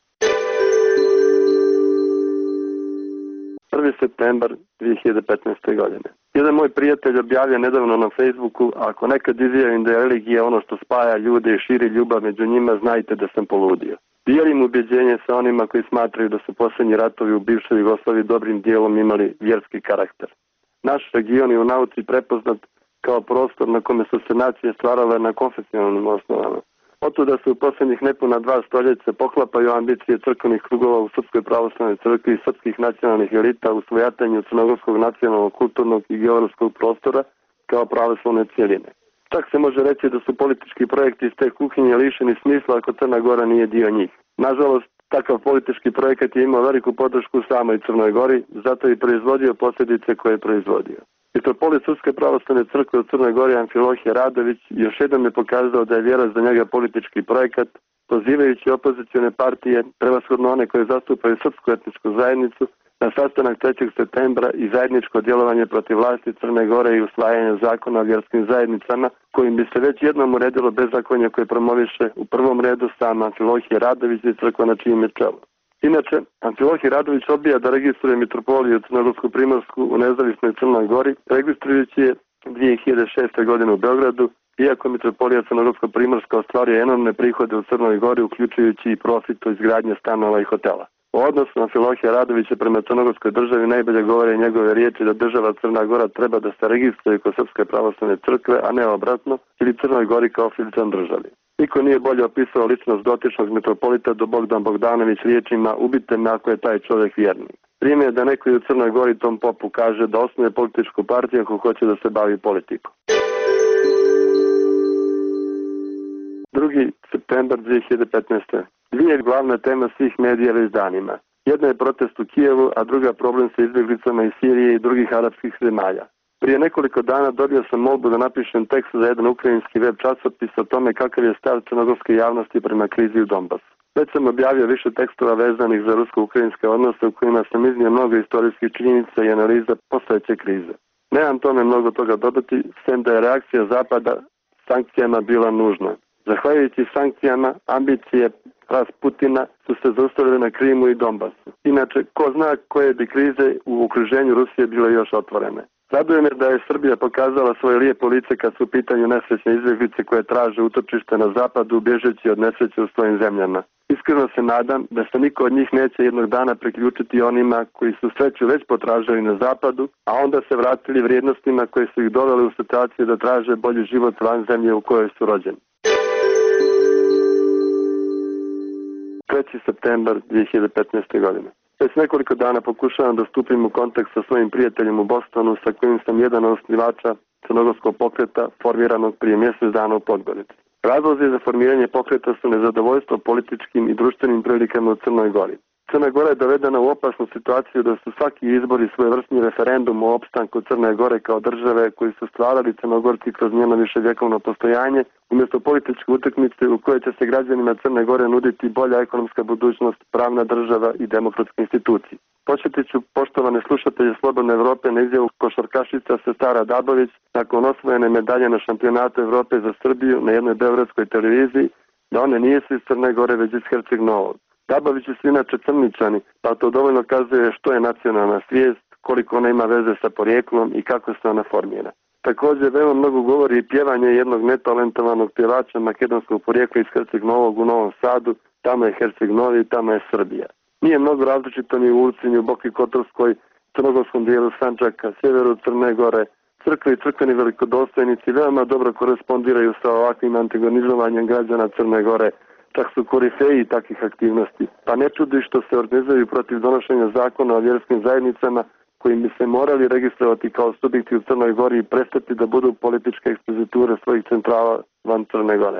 1. septembar 2015. godine. Jedan moj prijatelj objavio nedavno na Facebooku: ako nekad izjavim da je religija ono što spaja ljude i širi ljubav među njima, znajte da sam poludio. Dijelim ubjeđenje sa onima koji smatraju da su posljednji ratovi u bivšoj Jugoslaviji dobrim dijelom imali vjerski karakter. naš region je u nauci prepoznat kao prostor na kome su se nacije stvarale na konfesionalnim osnovama. Otuda se u posljednjih nepuna 2 stoljeća poklapaju ambicije crkvenih krugova u Srpskoj pravoslavnoj crkvi i srpskih nacionalnih elita u svojatanju crnogorskog nacionalnog, kulturnog i geografskog prostora kao pravoslavne cijeline. Čak se može reći da su politički projekti iz te kuhinje lišeni smisla ako Crna Gora nije dio njih. Nažalost, takav politički projekat je imao veliku podršku u samoj Crnoj Gori, zato je proizvodio posljedice koje je proizvodio. Mitropolit Srpske pravoslavne crkve u Crnoj Gori Amfilohije Radović još jednom je pokazao da je vjera za njega politički projekat, pozivajući opozicione partije, prevashodno one koje zastupaju srpsku etničku zajednicu, na sastanak 3. septembra i zajedničko djelovanje protiv vlasti Crne Gore i usvajanje zakona o vjerskim zajednicama, kojim bi se već jednom uredilo bezakonje koje promoviše u prvom redu sam Amfilohije Radović i crkva na čijem je čelu. Inače, Amfilohije Radović odbija da registruje mitropoliju Crnogorsko-Primorsku u nezavisnoj Crnoj Gori, registrujući je 2006. godine u Beogradu, iako mitropolija Crnogorsko-Primorska ostvaruje enormne prihode u Crnoj Gori, uključujući i profit od izgradnje stanova i hotela. U odnosu Amfilohija Radovića prema crnogorskoj državi najbolje govore njegove riječi da država Crna Gora treba da se registruje kod Srpske pravoslavne crkve, a ne obratno, ili Crnoj Gori kao filižan državi. Niko nije bolje opisao ličnost dotičnog mitropolita do Bogdan Bogdanović riječima ubite me ako je taj čovjek vjernik. Vrijeme je da neko i u Crnoj Gori tom popu kaže da osnuje političku partiju ako hoće da se bavi politikom. 2. septembar 2015. Dvije glavne teme svih medija već danima. Jedna je protest u Kijevu, a druga problem sa izbjeglicama iz Sirije i drugih arapskih zemalja. Prije nekoliko dana dobio sam molbu da napišem tekst za jedan ukrajinski web časopis o tome kakav je stav crnogorske javnosti prema krizi u Donbasu. Već sam objavio više tekstova vezanih za rusko-ukrajinske odnose u kojima sam iznio mnogo istorijskih činjenica i analiza postojeće krize. Nemam tome mnogo toga dodati, sem da je reakcija Zapada sankcijama bila nužna. Zahvaljujući sankcijama, ambicije Rasputina su se zaustavile na Krimu i Donbasu. Inače, ko zna koje bi krize u okruženju Rusije bile još otvorene. Raduje me da je Srbija pokazala svoje lijepo lice kad su u pitanju nesrećne izbjeglice koje traže utočište na zapadu, bježeći od nesreće u svojim zemljama. Iskreno se nadam da se niko od njih neće jednog dana priključiti onima koji su sreću već potražili na zapadu, a onda se vratili vrijednostima koje su ih doveli u situaciju da traže bolji život van zemlje u kojoj su rođeni. 3. septembar 2015. godine. Već nekoliko dana pokušavam da stupim u kontakt sa svojim prijateljem u Bostonu, sa kojim sam jedan od osnivača crnogorskog pokreta formiranog prije mjesec dana u Podgorici. Razlozi za formiranje pokreta su nezadovoljstvo političkim i društvenim prilikama u Crnoj Gori. Crna Gora je dovedena u opasnu situaciju da su svaki izbori svojevrsni referendum o opstanku Crne Gore kao države koji su stvarali Crnogorci kroz njeno viševjekovno postojanje, umjesto političke utakmice u kojoj će se građanima Crne Gore nuditi bolja ekonomska budućnost, pravna država i demokratske institucije. Početit ću, poštovane slušatelje Slobodne Evrope, na izjavu košarkašica Sestara Dabović nakon osvojene medalje na šampionatu Evrope za Srbiju na jednoj beogradskoj televiziji, da one nisu iz Crne Gore već iz Herceg Novog. Dabovići su inače Crničani, pa to dovoljno kazuje što je nacionalna svijest, koliko ona ima veze sa porijeklom i kako se ona formira. Također, veoma mnogo govori i pjevanje jednog netalentovanog pjevača makedonskog porijekla iz Herceg Novog u Novom Sadu, tamo je Herceg Novi, tamo je Srbija. Nije mnogo različito ni u Ulcinju, Boki Kotorskoj, crnogorskom dijelu Sandžaka, sjeveru Crne Gore. Crkve i crkveni velikodostojnici veoma dobro korespondiraju sa ovakvim antagonizovanjem građana Crne Gore. Čak su korifeji takvih aktivnosti, pa ne čudi što se organizuju protiv donošenja zakona o vjerskim zajednicama koji bi se morali registrovati kao subjekti u Crnoj Gori i prestati da budu političke ekspoziture svojih centrala van Crne Gore.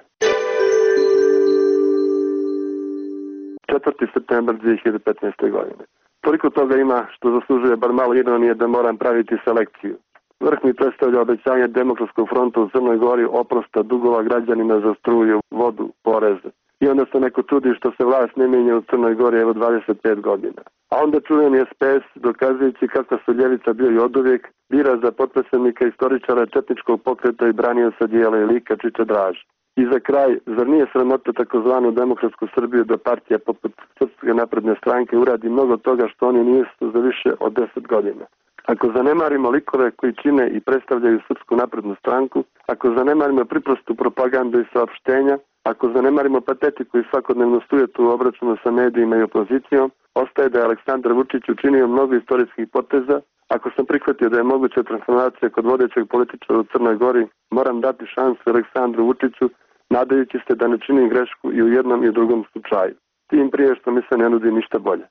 4. septembar 2015. godine. Toliko toga ima što zaslužuje bar malo ironije da moram praviti selekciju. Vrh mi predstavlja obećanje Demokratskog fronta u Crnoj Gori oprosta dugova građanima za struju, vodu, poreze. I onda se neko čudi što se vlast ne mijenja u Crnoj Gori evo 25 godina. A onda čujem je SPS dokazujući kako su ljevica bio i oduvijek, bira za potpredsjednika istoričara četničkog pokreta i branioca dijela i lika Čiče Draž. I za kraj, zar nije sramota takozvanu demokratsku Srbiju da partija poput Srpske napredne stranke uradi mnogo toga što oni nisu za više od 10 godina? Ako zanemarimo likove koji čine i predstavljaju Srpsku naprednu stranku, ako zanemarimo priprostu propagandu i saopštenja, ako zanemarimo patetiku i svakodnevnu sujetu u obračunu sa medijima i opozicijom, ostaje da je Aleksandar Vučić učinio mnogo istorijskih poteza, Ako sam prihvatio da je moguća transformacija kod vodećeg političara u Crnoj Gori, moram dati šansu Aleksandru Vučiću, nadajući se da ne činim grešku i u jednom i u drugom slučaju. Tim prije što mi se ne nudi ništa bolje.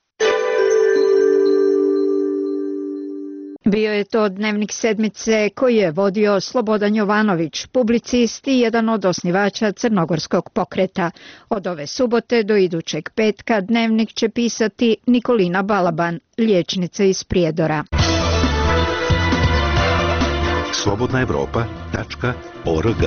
Bio je to Dnevnik sedmice koji je vodio Slobodan Jovanović, publicist i jedan od osnivača Crnogorskog pokreta. Od ove subote do idućeg petka Dnevnik će pisati Nikolina Balaban, liječnica iz Prijedora. slobodnaevropa.org.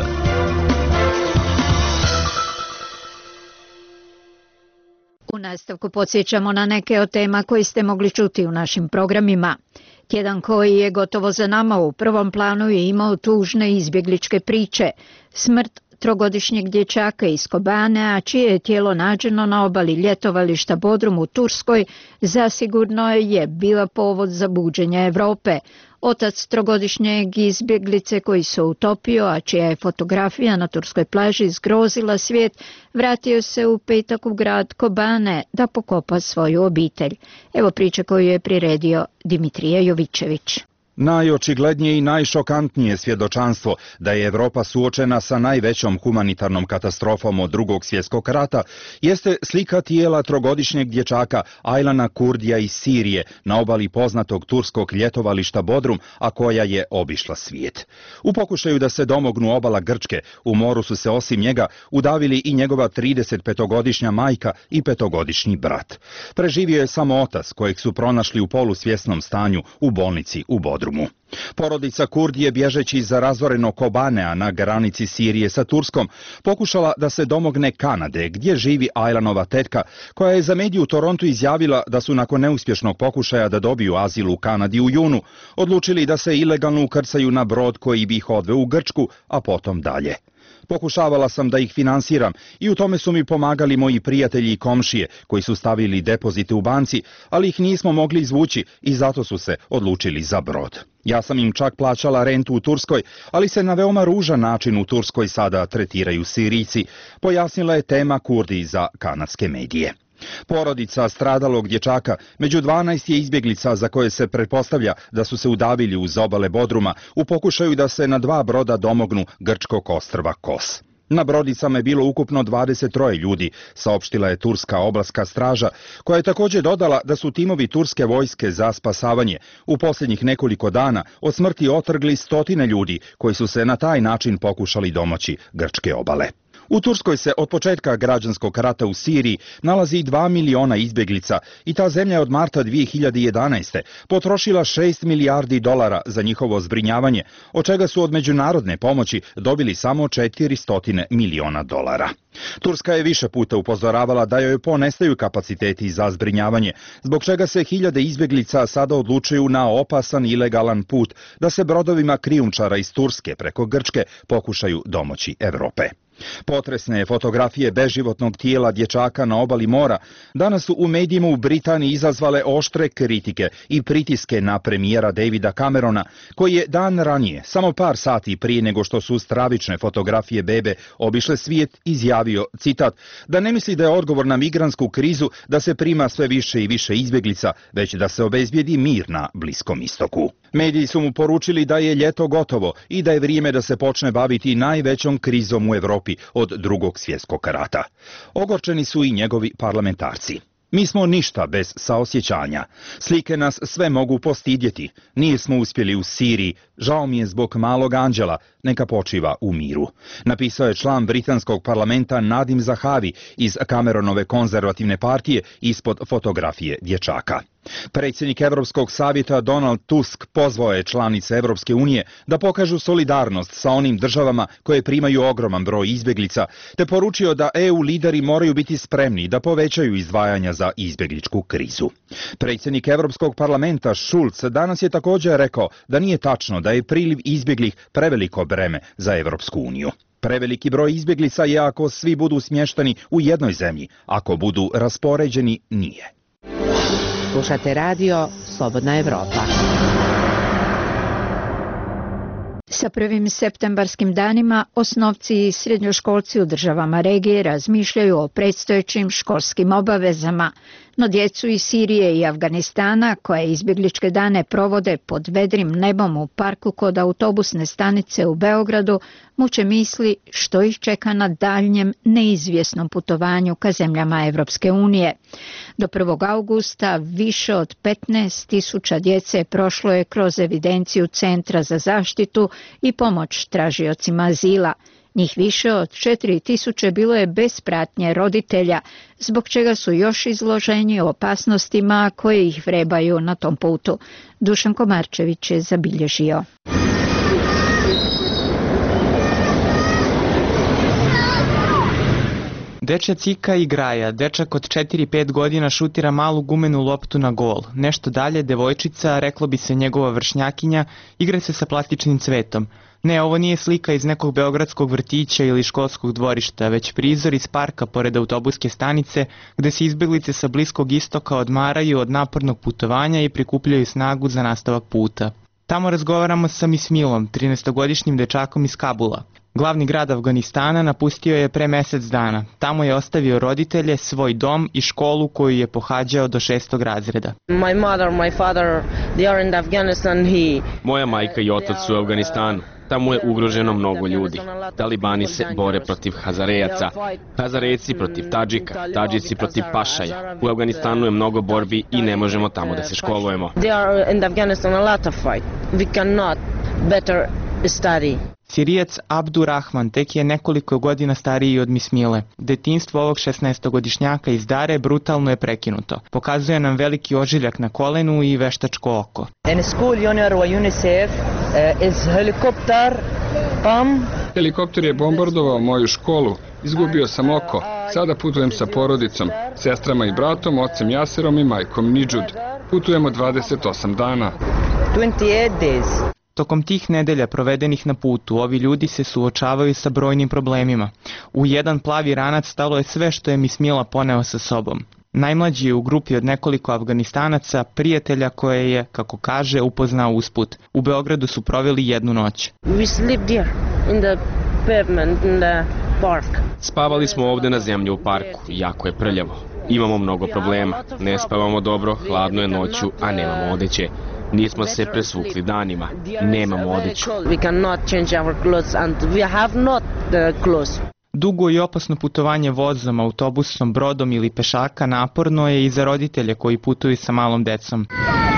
U nastavku podsjećamo na neke od tema koje ste mogli čuti u našim programima. Tjedan koji je gotovo za nama u prvom planu je imao tužne izbjegličke priče. Smrt trogodišnjeg dječaka iz Kobane, a čije je tijelo nađeno na obali ljetovališta Bodrum u Turskoj, zasigurno je bila povod za buđenje Europe. Otac trogodišnjeg izbjeglice koji se utopio, a čija je fotografija na turskoj plaži zgrozila svijet, vratio se u petak u grad Kobane da pokopa svoju obitelj. Evo priče koju je priredio Dimitrije Jovićević. Najočiglednije i najšokantnije svjedočanstvo da je Evropa suočena sa najvećom humanitarnom katastrofom od Drugog svjetskog rata jeste slika tijela trogodišnjeg dječaka Aylana Kurdija iz Sirije na obali poznatog turskog ljetovališta Bodrum, a koja je obišla svijet. U pokušaju da se domognu obala Grčke, u moru su se osim njega udavili i njegova 35-godišnja majka i 5-godišnji brat. Preživio je samo otac kojeg su pronašli u polusvjesnom stanju u bolnici u Bodrumu. Porodica Kurdi je bježeći za razoreno Kobanea na granici Sirije sa Turskom pokušala da se domogne Kanade, gdje živi Aylanova tetka, koja je za mediju u Torontu izjavila da su nakon neuspješnog pokušaja da dobiju azil u Kanadi u junu odlučili da se ilegalno ukrcaju na brod koji bi ih odveo u Grčku, a potom dalje. Pokušavala sam da ih finansiram i u tome su mi pomagali moji prijatelji i komšije koji su stavili depozite u banci, ali ih nismo mogli izvući i zato su se odlučili za brod. Ja sam im čak plaćala rentu u Turskoj, ali se na veoma ružan način u Turskoj sada tretiraju Sirijci, pojasnila je Tema Kurdi za kanadske medije. Porodica stradalog dječaka među 12 je izbjeglica za koje se pretpostavlja da su se udavili uz obale Bodruma u pokušaju da se na 2 broda domognu grčkog ostrva Kos. Na brodicama je bilo ukupno 23 ljudi, saopštila je turska obalska straža, koja je također dodala da su timovi turske vojske za spasavanje u posljednjih nekoliko dana od smrti otrgli 100 ljudi koji su se na taj način pokušali domoći grčke obale. U Turskoj se od početka građanskog rata u Siriji nalazi 2 miliona izbjeglica i ta zemlja je od marta 2011. potrošila $6 milijardi za njihovo zbrinjavanje, od čega su od međunarodne pomoći dobili samo $400 miliona. Turska je više puta upozoravala da joj ponestaju kapaciteti za zbrinjavanje, zbog čega se hiljade izbjeglica sada odlučuju na opasan ilegalan put da se brodovima krijumčara iz Turske preko Grčke pokušaju domoći Europe. Potresne fotografije beživotnog tijela dječaka na obali mora danas su u medijima u Britaniji izazvale oštre kritike i pritiske na premijera Davida Camerona, koji je dan ranije, samo par sati prije nego što su stravične fotografije bebe obišle svijet, izjavio, citat, da ne misli da je odgovor na migrantsku krizu da se prima sve više i više izbjeglica, već da se obezbijedi mir na Bliskom istoku. Mediji su mu poručili da je ljeto gotovo i da je vrijeme da se počne baviti najvećom krizom u Europi od Drugog svjetskog rata. Ogorčeni su i njegovi parlamentarci. Mi smo ništa bez saosjećanja. Slike nas sve mogu postidjeti. Nismo uspjeli u Siriji. Žao mi je zbog malog anđela. Neka počiva u miru. Napisao je član britanskog parlamenta Nadim Zahavi iz Cameronove konzervativne partije ispod fotografije dječaka. Predsjednik Europskog savjeta Donald Tusk pozvao je članice Europske unije da pokažu solidarnost sa onim državama koje primaju ogroman broj izbjeglica, te poručio da EU lideri moraju biti spremni da povećaju izdvajanja za izbjegličku krizu. Predsjednik Europskog parlamenta Schulz danas je također rekao da nije tačno da je priliv izbjeglih preveliko breme za Europsku uniju. Preveliki broj izbjeglica je ako svi budu smješteni u jednoj zemlji, ako budu raspoređeni nije. Slušate radio Slobodna Evropa. Sa 1. septembarskim danima osnovci i srednjoškolci u državama regije razmišljaju o predstojećim školskim obavezama. No djecu iz Sirije i Afganistana, koje izbjegličke dane provode pod vedrim nebom u parku kod autobusne stanice u Beogradu, muče misli što ih čeka na daljnjem neizvjesnom putovanju ka zemljama Evropske unije. Do 1. augusta više od 15.000 djece prošlo je kroz evidenciju Centra za zaštitu i pomoć tražiocima azila. Njih više od 4.000 bilo je bez pratnje roditelja, zbog čega su još izloženi opasnostima koje ih vrebaju na tom putu. Dušan Komarčević je zabilježio. Dečja cika i graja, dečak od 4-5 godina šutira malu gumenu loptu na gol. Nešto dalje, devojčica, reklo bi se njegova vršnjakinja, igra se sa plastičnim cvetom. Ne, ovo nije slika iz nekog beogradskog vrtića ili školskog dvorišta, već prizor iz parka pored autobuske stanice, gde se izbjeglice sa Bliskog istoka odmaraju od napornog putovanja i prikupljaju snagu za nastavak puta. Tamo razgovaramo sa Mismilom, 13-godišnjim dečakom iz Kabula. Glavni grad Afganistana napustio je pre mjesec dana. Tamo je ostavio roditelje, svoj dom i školu koju je pohađao do 6. razreda. Moja majka i otac su u Afganistanu. Tamo je ugroženo mnogo ljudi. Talibani se bore protiv Hazarejaca, Hazarejci protiv Tadžika, Tadžici protiv Pašaja. U Afganistanu je mnogo borbi i ne možemo tamo da se školujemo. Sirijac Abdurrahman tek je nekoliko godina stariji od Mismile. Detinjstvo ovog 16-godišnjaka iz Dare brutalno je prekinuto. Pokazuje nam veliki ožiljak na kolenu i veštačko oko. Helikopter je bombardovao moju školu. Izgubio sam oko. Sada putujem sa porodicom, sestrama i bratom, ocem Jaserom i majkom Nidžud. Putujemo 28 dana. 28 days. Tokom tih nedelja provedenih na putu, ovi ljudi se suočavaju sa brojnim problemima. U jedan plavi ranac stalo je sve što je Mismila poneo sa sobom. Najmlađi je u grupi od nekoliko Afganistanaca, prijatelja koje je, kako kaže, upoznao usput. U Beogradu su proveli jednu noć. Spavali smo ovde na zemlji u parku, jako je prljavo. Imamo mnogo problema, ne spavamo dobro, hladno je noću, a nemamo odeće. Nismo se presvukli danima, nemamo odeću. Dugo i opasno putovanje vozom, autobusom, brodom ili pešaka naporno je i za roditelje koji putuju sa malom decom.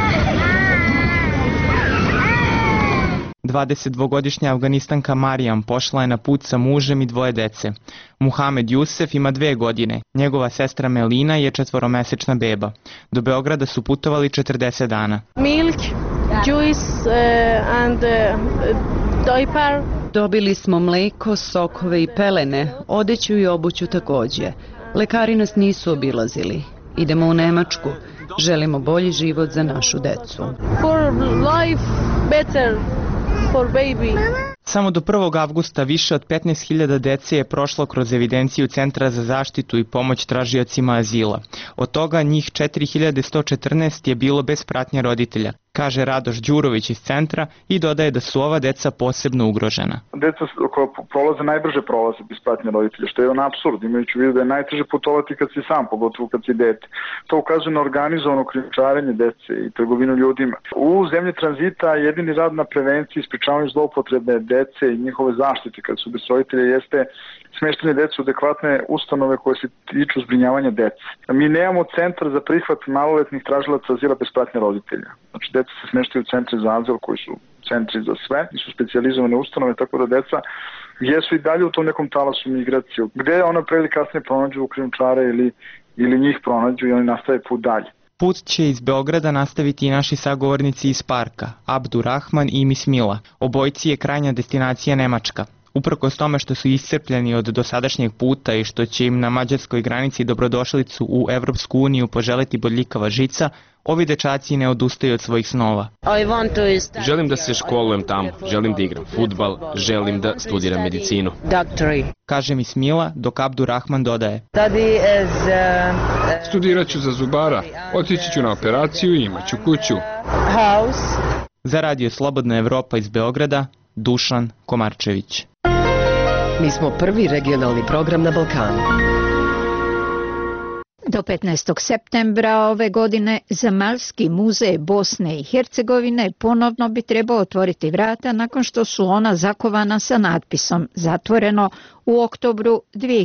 22-godišnja Afganistanka Marijam pošla je na put sa mužem i 2 dece. Muhamed Jusef ima 2 godine, njegova sestra Melina je 4-mesečna beba. Do Beograda su putovali 40 dana. Milk, juice and diaper. Dobili smo mleko, sokove i pelene, odeću i obuću također. Lekari nas nisu obilazili. Idemo u Nemačku. Želimo bolji život za našu decu. For life better. For baby. Samo do 1. avgusta više od 15.000 dece je prošlo kroz evidenciju Centra za zaštitu i pomoć tražiocima azila. Od toga njih 4.114 je bilo bez pratnje roditelja, kaže Radoš Đurović iz centra i dodaje da su ova deca posebno ugrožena. Deca koja prolaze najbrže prolaze bez pratnje roditelja, što je jedan apsurd, imajući u vidu da je najteže putovati kad si sam, pogotovo kad si dete. To ukazuje na organizovano krijumčarenje dece i trgovinu ljudima. U zemlji tranzita jedini rad na prevenciji i sprečavanju zloupotrebe dece i njihove zaštite kad su bez roditelja jeste smještanje dece u adekvatne ustanove koje se tiču zbrinjavanja dece. Mi nemamo centar za prihvat maloletnih tražilaca azila bez pratnje roditelja. Znači, deca se smještaju u centri za azil koji su centri za sve i su specijalizovane ustanove, tako da deca jesu i dalje u tom nekom talasu migraciju, gdje ona pre ili kasnije pronađu krijumčare ili njih pronađu i oni nastave put dalje. Put će iz Beograda nastaviti i naši sagovornici iz parka, Abdurrahman i Mismila. Obojci je krajnja destinacija Nemačka. Uprkos tome što su iscrpljeni od dosadašnjeg puta i što će im na mađarskoj granici dobrodošlicu u Evropsku uniju poželiti bodljikava žica, ovi dečaci ne odustaju od svojih snova. Želim da se školujem tamo, želim da igram fudbal, želim da studiram medicinu. Kaže Mismila, dok Abdurrahman dodaje. Studirat ću za zubara, otići ću na operaciju i imat ću kuću. Za Radio Slobodna Evropa iz Beograda, Dušan Komarčević. Mi smo prvi regionalni program na Balkanu. Do 15. septembra ove godine Zemaljski muzej Bosne i Hercegovine ponovno bi trebao otvoriti vrata nakon što su ona zakovana sa natpisom zatvoreno u oktobru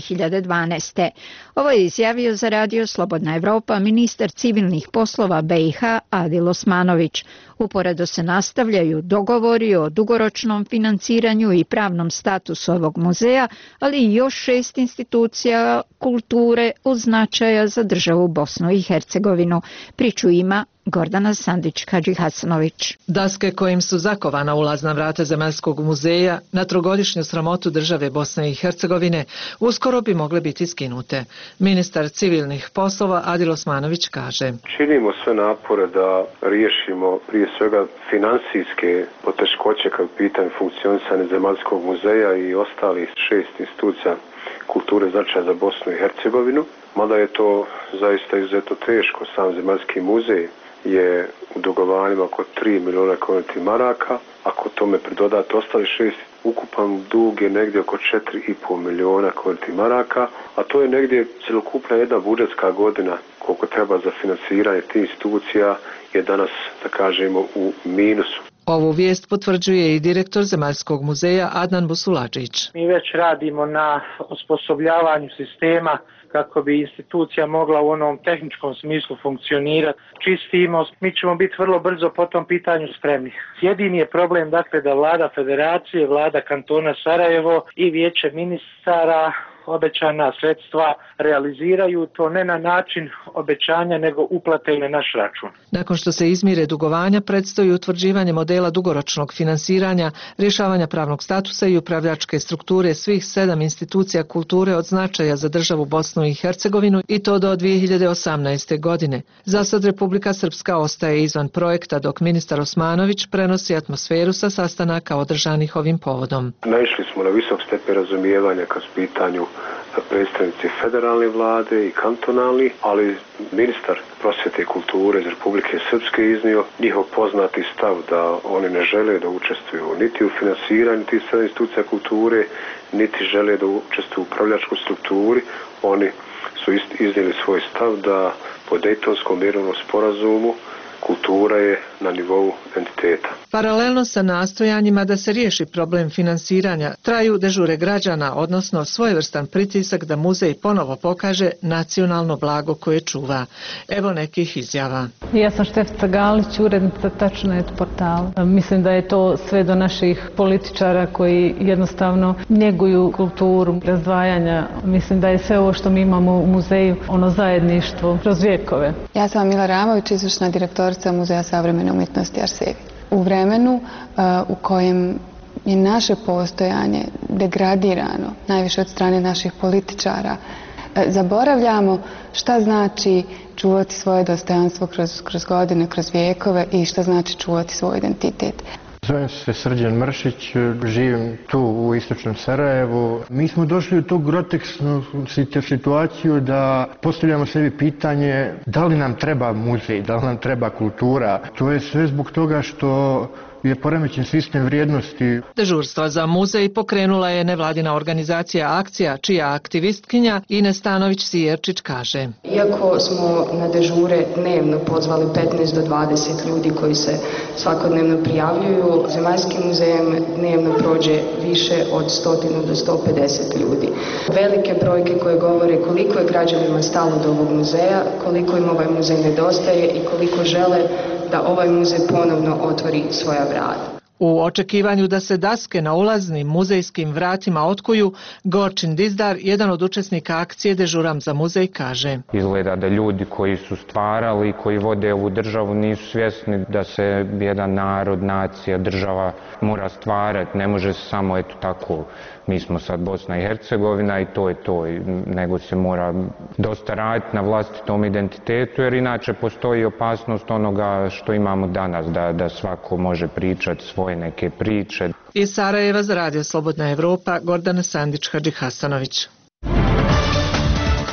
2012. Ovo je izjavio za Radio Slobodna Evropa ministar civilnih poslova BiH Adil Osmanović. Uporedo se nastavljaju dogovori o dugoročnom financiranju i pravnom statusu ovog muzeja, ali i još 6 institucija kulture od značaja za državu Bosnu i Hercegovinu. Priču ima Gordana Sandić-Hadžihasanović. Daske kojim su zakovana ulazna vrata Zemaljskog muzeja na trogodišnju sramotu države Bosne i Hercegovine uskoro bi mogle biti skinute. Ministar civilnih poslova Adil Osmanović kaže: Činimo sve napore da riješimo prije svega finansijske poteškoće kao pitanje funkcionisanja Zemaljskog muzeja i ostalih 6 institucija kulture značaja za Bosnu i Hercegovinu. Mada je to zaista izuzetno teško, sam Zemaljski muzej je u dugovanjima oko 3 miliona konvertnih maraka. Ako tome pridodate ostali 6, ukupan dug je negdje oko 4,5 miliona konvertnih maraka, a to je negdje celokupna jedna budžetska godina koliko treba za financiranje tih institucija je danas, da kažemo, u minusu. Ovu vijest potvrđuje i direktor Zemaljskog muzeja Adnan Busuladžić. Mi već radimo na osposobljavanju sistema kako bi institucija mogla u onom tehničkom smislu funkcionirati. Čistimo, mi ćemo biti vrlo brzo po tom pitanju spremni. Jedini je problem dakle da vlada federacije, vlada kantona Sarajevo i vijeće ministara obećana sredstva realiziraju, to ne na način obećanja nego uplate na naš račun. Nakon što se izmire dugovanja, predstoji utvrđivanje modela dugoročnog finansiranja, rješavanja pravnog statusa i upravljačke strukture svih 7 institucija kulture od značaja za državu Bosnu i Hercegovinu i to do 2018. godine. Za sad Republika Srpska ostaje izvan projekta, dok ministar Osmanović prenosi atmosferu sa sastanaka održanih ovim povodom. Naišli smo na visok stepen razumijevanja kad su pitanju predstavnici federalne vlade i kantonalni, ali ministar prosvjete i kulture iz Republike Srpske iznio njihov poznati stav da oni ne žele da učestvuju niti u finansiranju tih 7 institucija kulture, niti žele da učestvuju u upravljačkoj strukturi. Oni su iznijeli svoj stav da po Dejtonskom mirovnom sporazumu kultura je na nivou entiteta. Paralelno sa nastojanjima da se riješi problem finansiranja, traju dežure građana, odnosno svojevrstan pritisak da muzej ponovo pokaže nacionalno blago koje čuva. Evo nekih izjava. Ja sam Štefica Galić, urednica Tačnet portala. Mislim da je to sve do naših političara koji jednostavno njeguju kulturu razdvajanja. Mislim da je sve ovo što mi imamo u muzeju, ono zajedništvo kroz vijekove. Ja sam Mila Ramović, izvršna direktorica Muzeja savremene umjetnosti Arsevi. U vremenu u kojem je naše postojanje degradirano, najviše od strane naših političara, zaboravljamo šta znači čuvati svoje dostojanstvo kroz godine, kroz vijekove i šta znači čuvati svoj identitet. Zovem se Srđan Mršić, živim tu u istočnom Sarajevu. Mi smo došli u tu grotesnu situaciju da postavljamo sebi pitanje da li nam treba muzej, da li nam treba kultura. To je sve zbog toga što je poremećen sistem vrijednosti. Dežurstva za muzej pokrenula je nevladina organizacija Akcija, čija aktivistkinja Ines Stanović-Sijerčić kaže: Iako smo na dežure dnevno pozvali 15 do 20 ljudi koji se svakodnevno prijavljuju, Zemaljskim muzejem dnevno prođe više od 100 do 150 ljudi. Velike brojke koje govore koliko je građanima stalo do ovog muzeja, koliko im ovaj muzej nedostaje i koliko žele da ovaj muzej ponovno otvori svoja vrata. U očekivanju da se daske na ulaznim muzejskim vratima otkuju, Gorčin Dizdar, jedan od učesnika akcije Dežuram za muzej, kaže: Izgleda da ljudi koji su stvarali, koji vode ovu državu, nisu svjesni da se jedan narod, nacija, država mora stvarati. Ne može se samo eto tako, mi smo sad Bosna i Hercegovina i to je to, nego se mora dosta raditi na vlastitom identitetu, jer inače postoji opasnost onoga što imamo danas, da svako može pričati svoje neke priče. Iz Sarajeva za Radio Slobodna Evropa, Gordana Sandić-Hadžihasanović.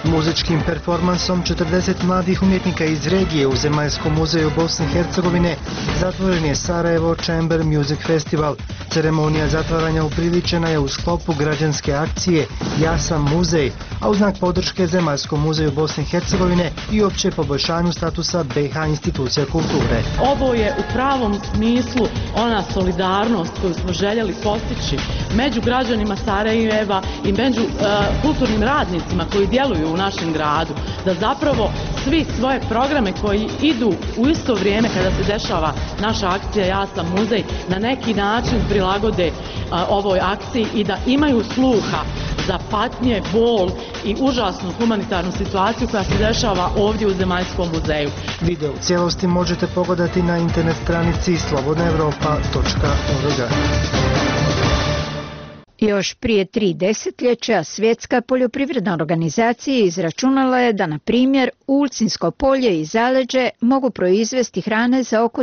Muzičkim performansom 40 mladih umjetnika iz regije u Zemaljskom muzeju Bosne i Hercegovine zatvoren je Sarajevo Chamber Music Festival. Ceremonija zatvaranja upriličena je u sklopu građanske akcije Ja sam muzej, a u znak podrške Zemaljskom muzeju Bosne i Hercegovine i opće poboljšanju statusa BiH institucija kulture. Ovo je u pravom smislu ona solidarnost koju smo željeli postići među građanima Sarajeva i među kulturnim radnicima koji djeluju u našem gradu, da zapravo svi svoje programe koji idu u isto vrijeme kada se dešava naša akcija Ja sam muzej na neki način prilagode ovoj akciji i da imaju sluha za patnje, bol i užasnu humanitarnu situaciju koja se dešava ovdje u Zemaljskom muzeju. Video u cijelosti možete pogledati na internet stranici slobodnaevropa.org. Još prije 3 desetljeća Svjetska poljoprivredna organizacija izračunala je da, na primjer, Ulcinsko polje i zaleđe mogu proizvesti hrane za oko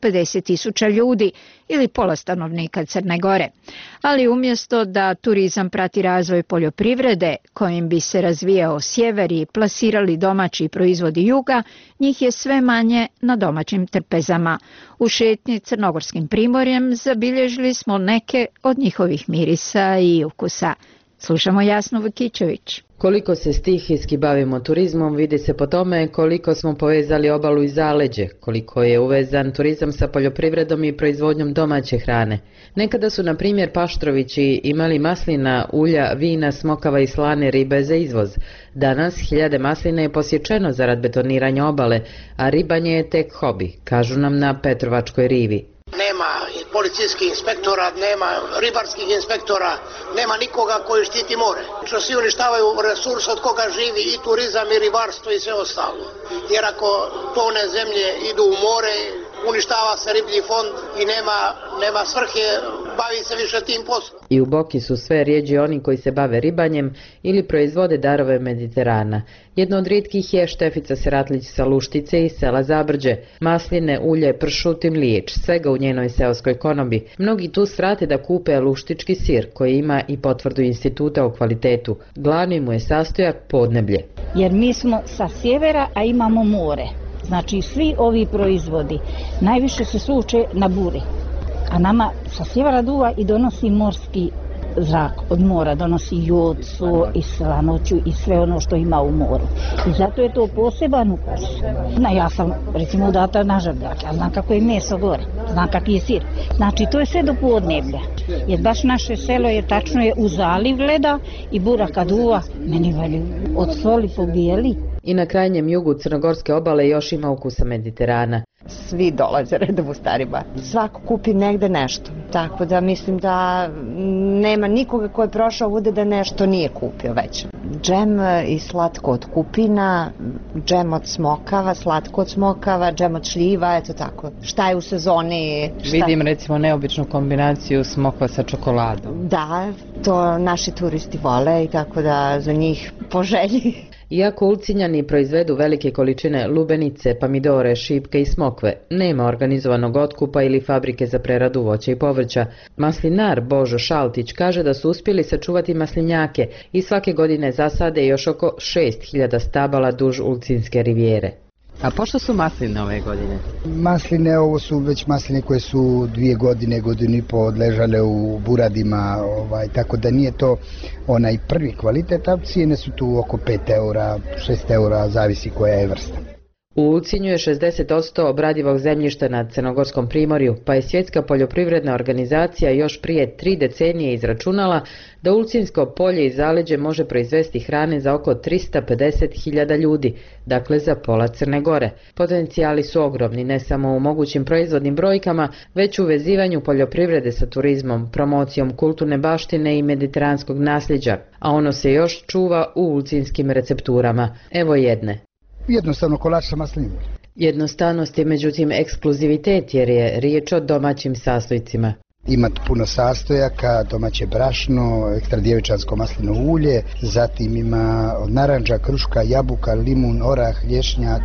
350.000 ljudi ili pola stanovnika Crne Gore. Ali umjesto da turizam prati razvoj poljoprivrede, kojim bi se razvijao sjever i plasirali domaći proizvodi juga, njih je sve manje na domaćim trpezama. U šetnji Crnogorskim primorjem zabilježili smo neke od njihovih mirisa i ukusa. Slušamo Jasnu Vukićević. Koliko se stihijski bavimo turizmom vidi se po tome koliko smo povezali obalu i zaleđe, koliko je uvezan turizam sa poljoprivredom i proizvodnjom domaće hrane. Nekada su, na primjer, Paštrovići imali maslina, ulja, vina, smokava i slane ribe za izvoz. Danas hiljade maslina je posječeno zarad betoniranja obale, a ribanje je tek hobi, kažu nam na Petrovačkoj rivi. Nema policijskih inspektora, nema ribarskih inspektora, nema nikoga koji štiti more. Što svi uništavaju resurs od koga živi i turizam i ribarstvo i sve ostalo. Jer ako tone zemlje idu u more, uništava se riblji fond i nema svrhe, bavi se više tim poslom. I u Boki su sve rijeđi oni koji se bave ribanjem ili proizvode darove Mediterana. Jedno od rijetkih je Štefica Seratlić sa Luštice i sela Zabrđe. Masline, ulje, pršut i mliječ, svega u njenoj seoskoj konobi. Mnogi tu svrate da kupe luštički sir, koji ima i potvrdu instituta o kvalitetu. Glavni mu je sastojak podneblje. Jer mi smo sa sjevera, a imamo more. Znači svi ovi proizvodi najviše se suče na buri, a nama sa sjevera duva i donosi morski zrak od mora, donosi jod, so i slanoću i sve ono što ima u moru. I zato je to poseban ukus. Ja sam recimo udata na žabljak, ja znam kako je meso gore, znam kak je sir. Znači to je sve do podneblja, jer baš naše selo je tačno je u zaliv leda i bura kad duva, meni veli od soli pobijeli. I na krajnjem jugu Crnogorske obale još ima ukusa Mediterana. Svi dolaze redom u Stari Bar. Svako kupi negde nešto. Tako da mislim da nema nikoga ko je prošao ovdje da nešto nije kupio već. Džem i slatko od kupina, džem od smokava, slatko od smokava, džem od šljiva, eto tako. Šta je u sezoni? Vidim recimo neobičnu kombinaciju smokva sa čokoladom. Da, to naši turisti vole i tako da za njih poželji. Iako Ulcinjani proizvedu velike količine lubenice, pomidore, šipke i smokve, nema organizovanog otkupa ili fabrike za preradu voća i povrća. Maslinar Božo Šaltić kaže da su uspjeli sačuvati maslinjake i svake godine zasade još oko 6.000 stabala duž Ulcinske rivijere. A pošto su masline ove godine? Masline, ovo su već masline koje su 2 godine, godinu i po odležale u buradima, tako da nije to onaj prvi kvalitet, a cijene su tu oko 5 eura, 6 eura, zavisi koja je vrsta. U Ulcinju je 60% obradivog zemljišta na Crnogorskom primorju, pa je Svjetska poljoprivredna organizacija još prije 3 decenije izračunala da Ulcinsko polje i zaleđe može proizvesti hrane za oko 350.000 ljudi, dakle za pola Crne Gore. Potencijali su ogromni ne samo u mogućim proizvodnim brojkama, već u vezivanju poljoprivrede sa turizmom, promocijom kulturne baštine i mediteranskog nasljeđa, a ono se još čuva u ulcinskim recepturama. Evo jedne. Jednostavno kolač sa maslinom. Jednostavnost je međutim ekskluzivitet jer je riječ o domaćim sastojcima. Ima puno sastojaka, domaće brašno, ekstra djevičansko maslinovo ulje, zatim ima naranđa, kruška, jabuka, limun, orah, lješnjak,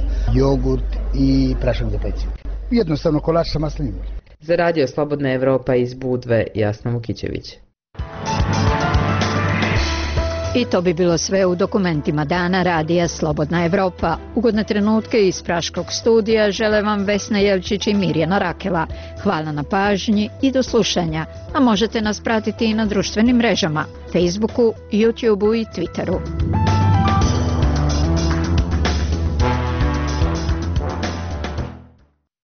jogurt i prašak za pecivo. Jednostavno kolač sa maslinom. Za Radio Slobodna Evropa iz Budve, Jasna Vukićević. I to bi bilo sve u dokumentima dana radija Slobodna Evropa. Ugodne trenutke iz Praškog studija žele vam Vesna Jelčić i Mirjana Rakela. Hvala na pažnji i do slušanja, a možete nas pratiti i na društvenim mrežama, Facebooku, YouTubeu i Twitteru.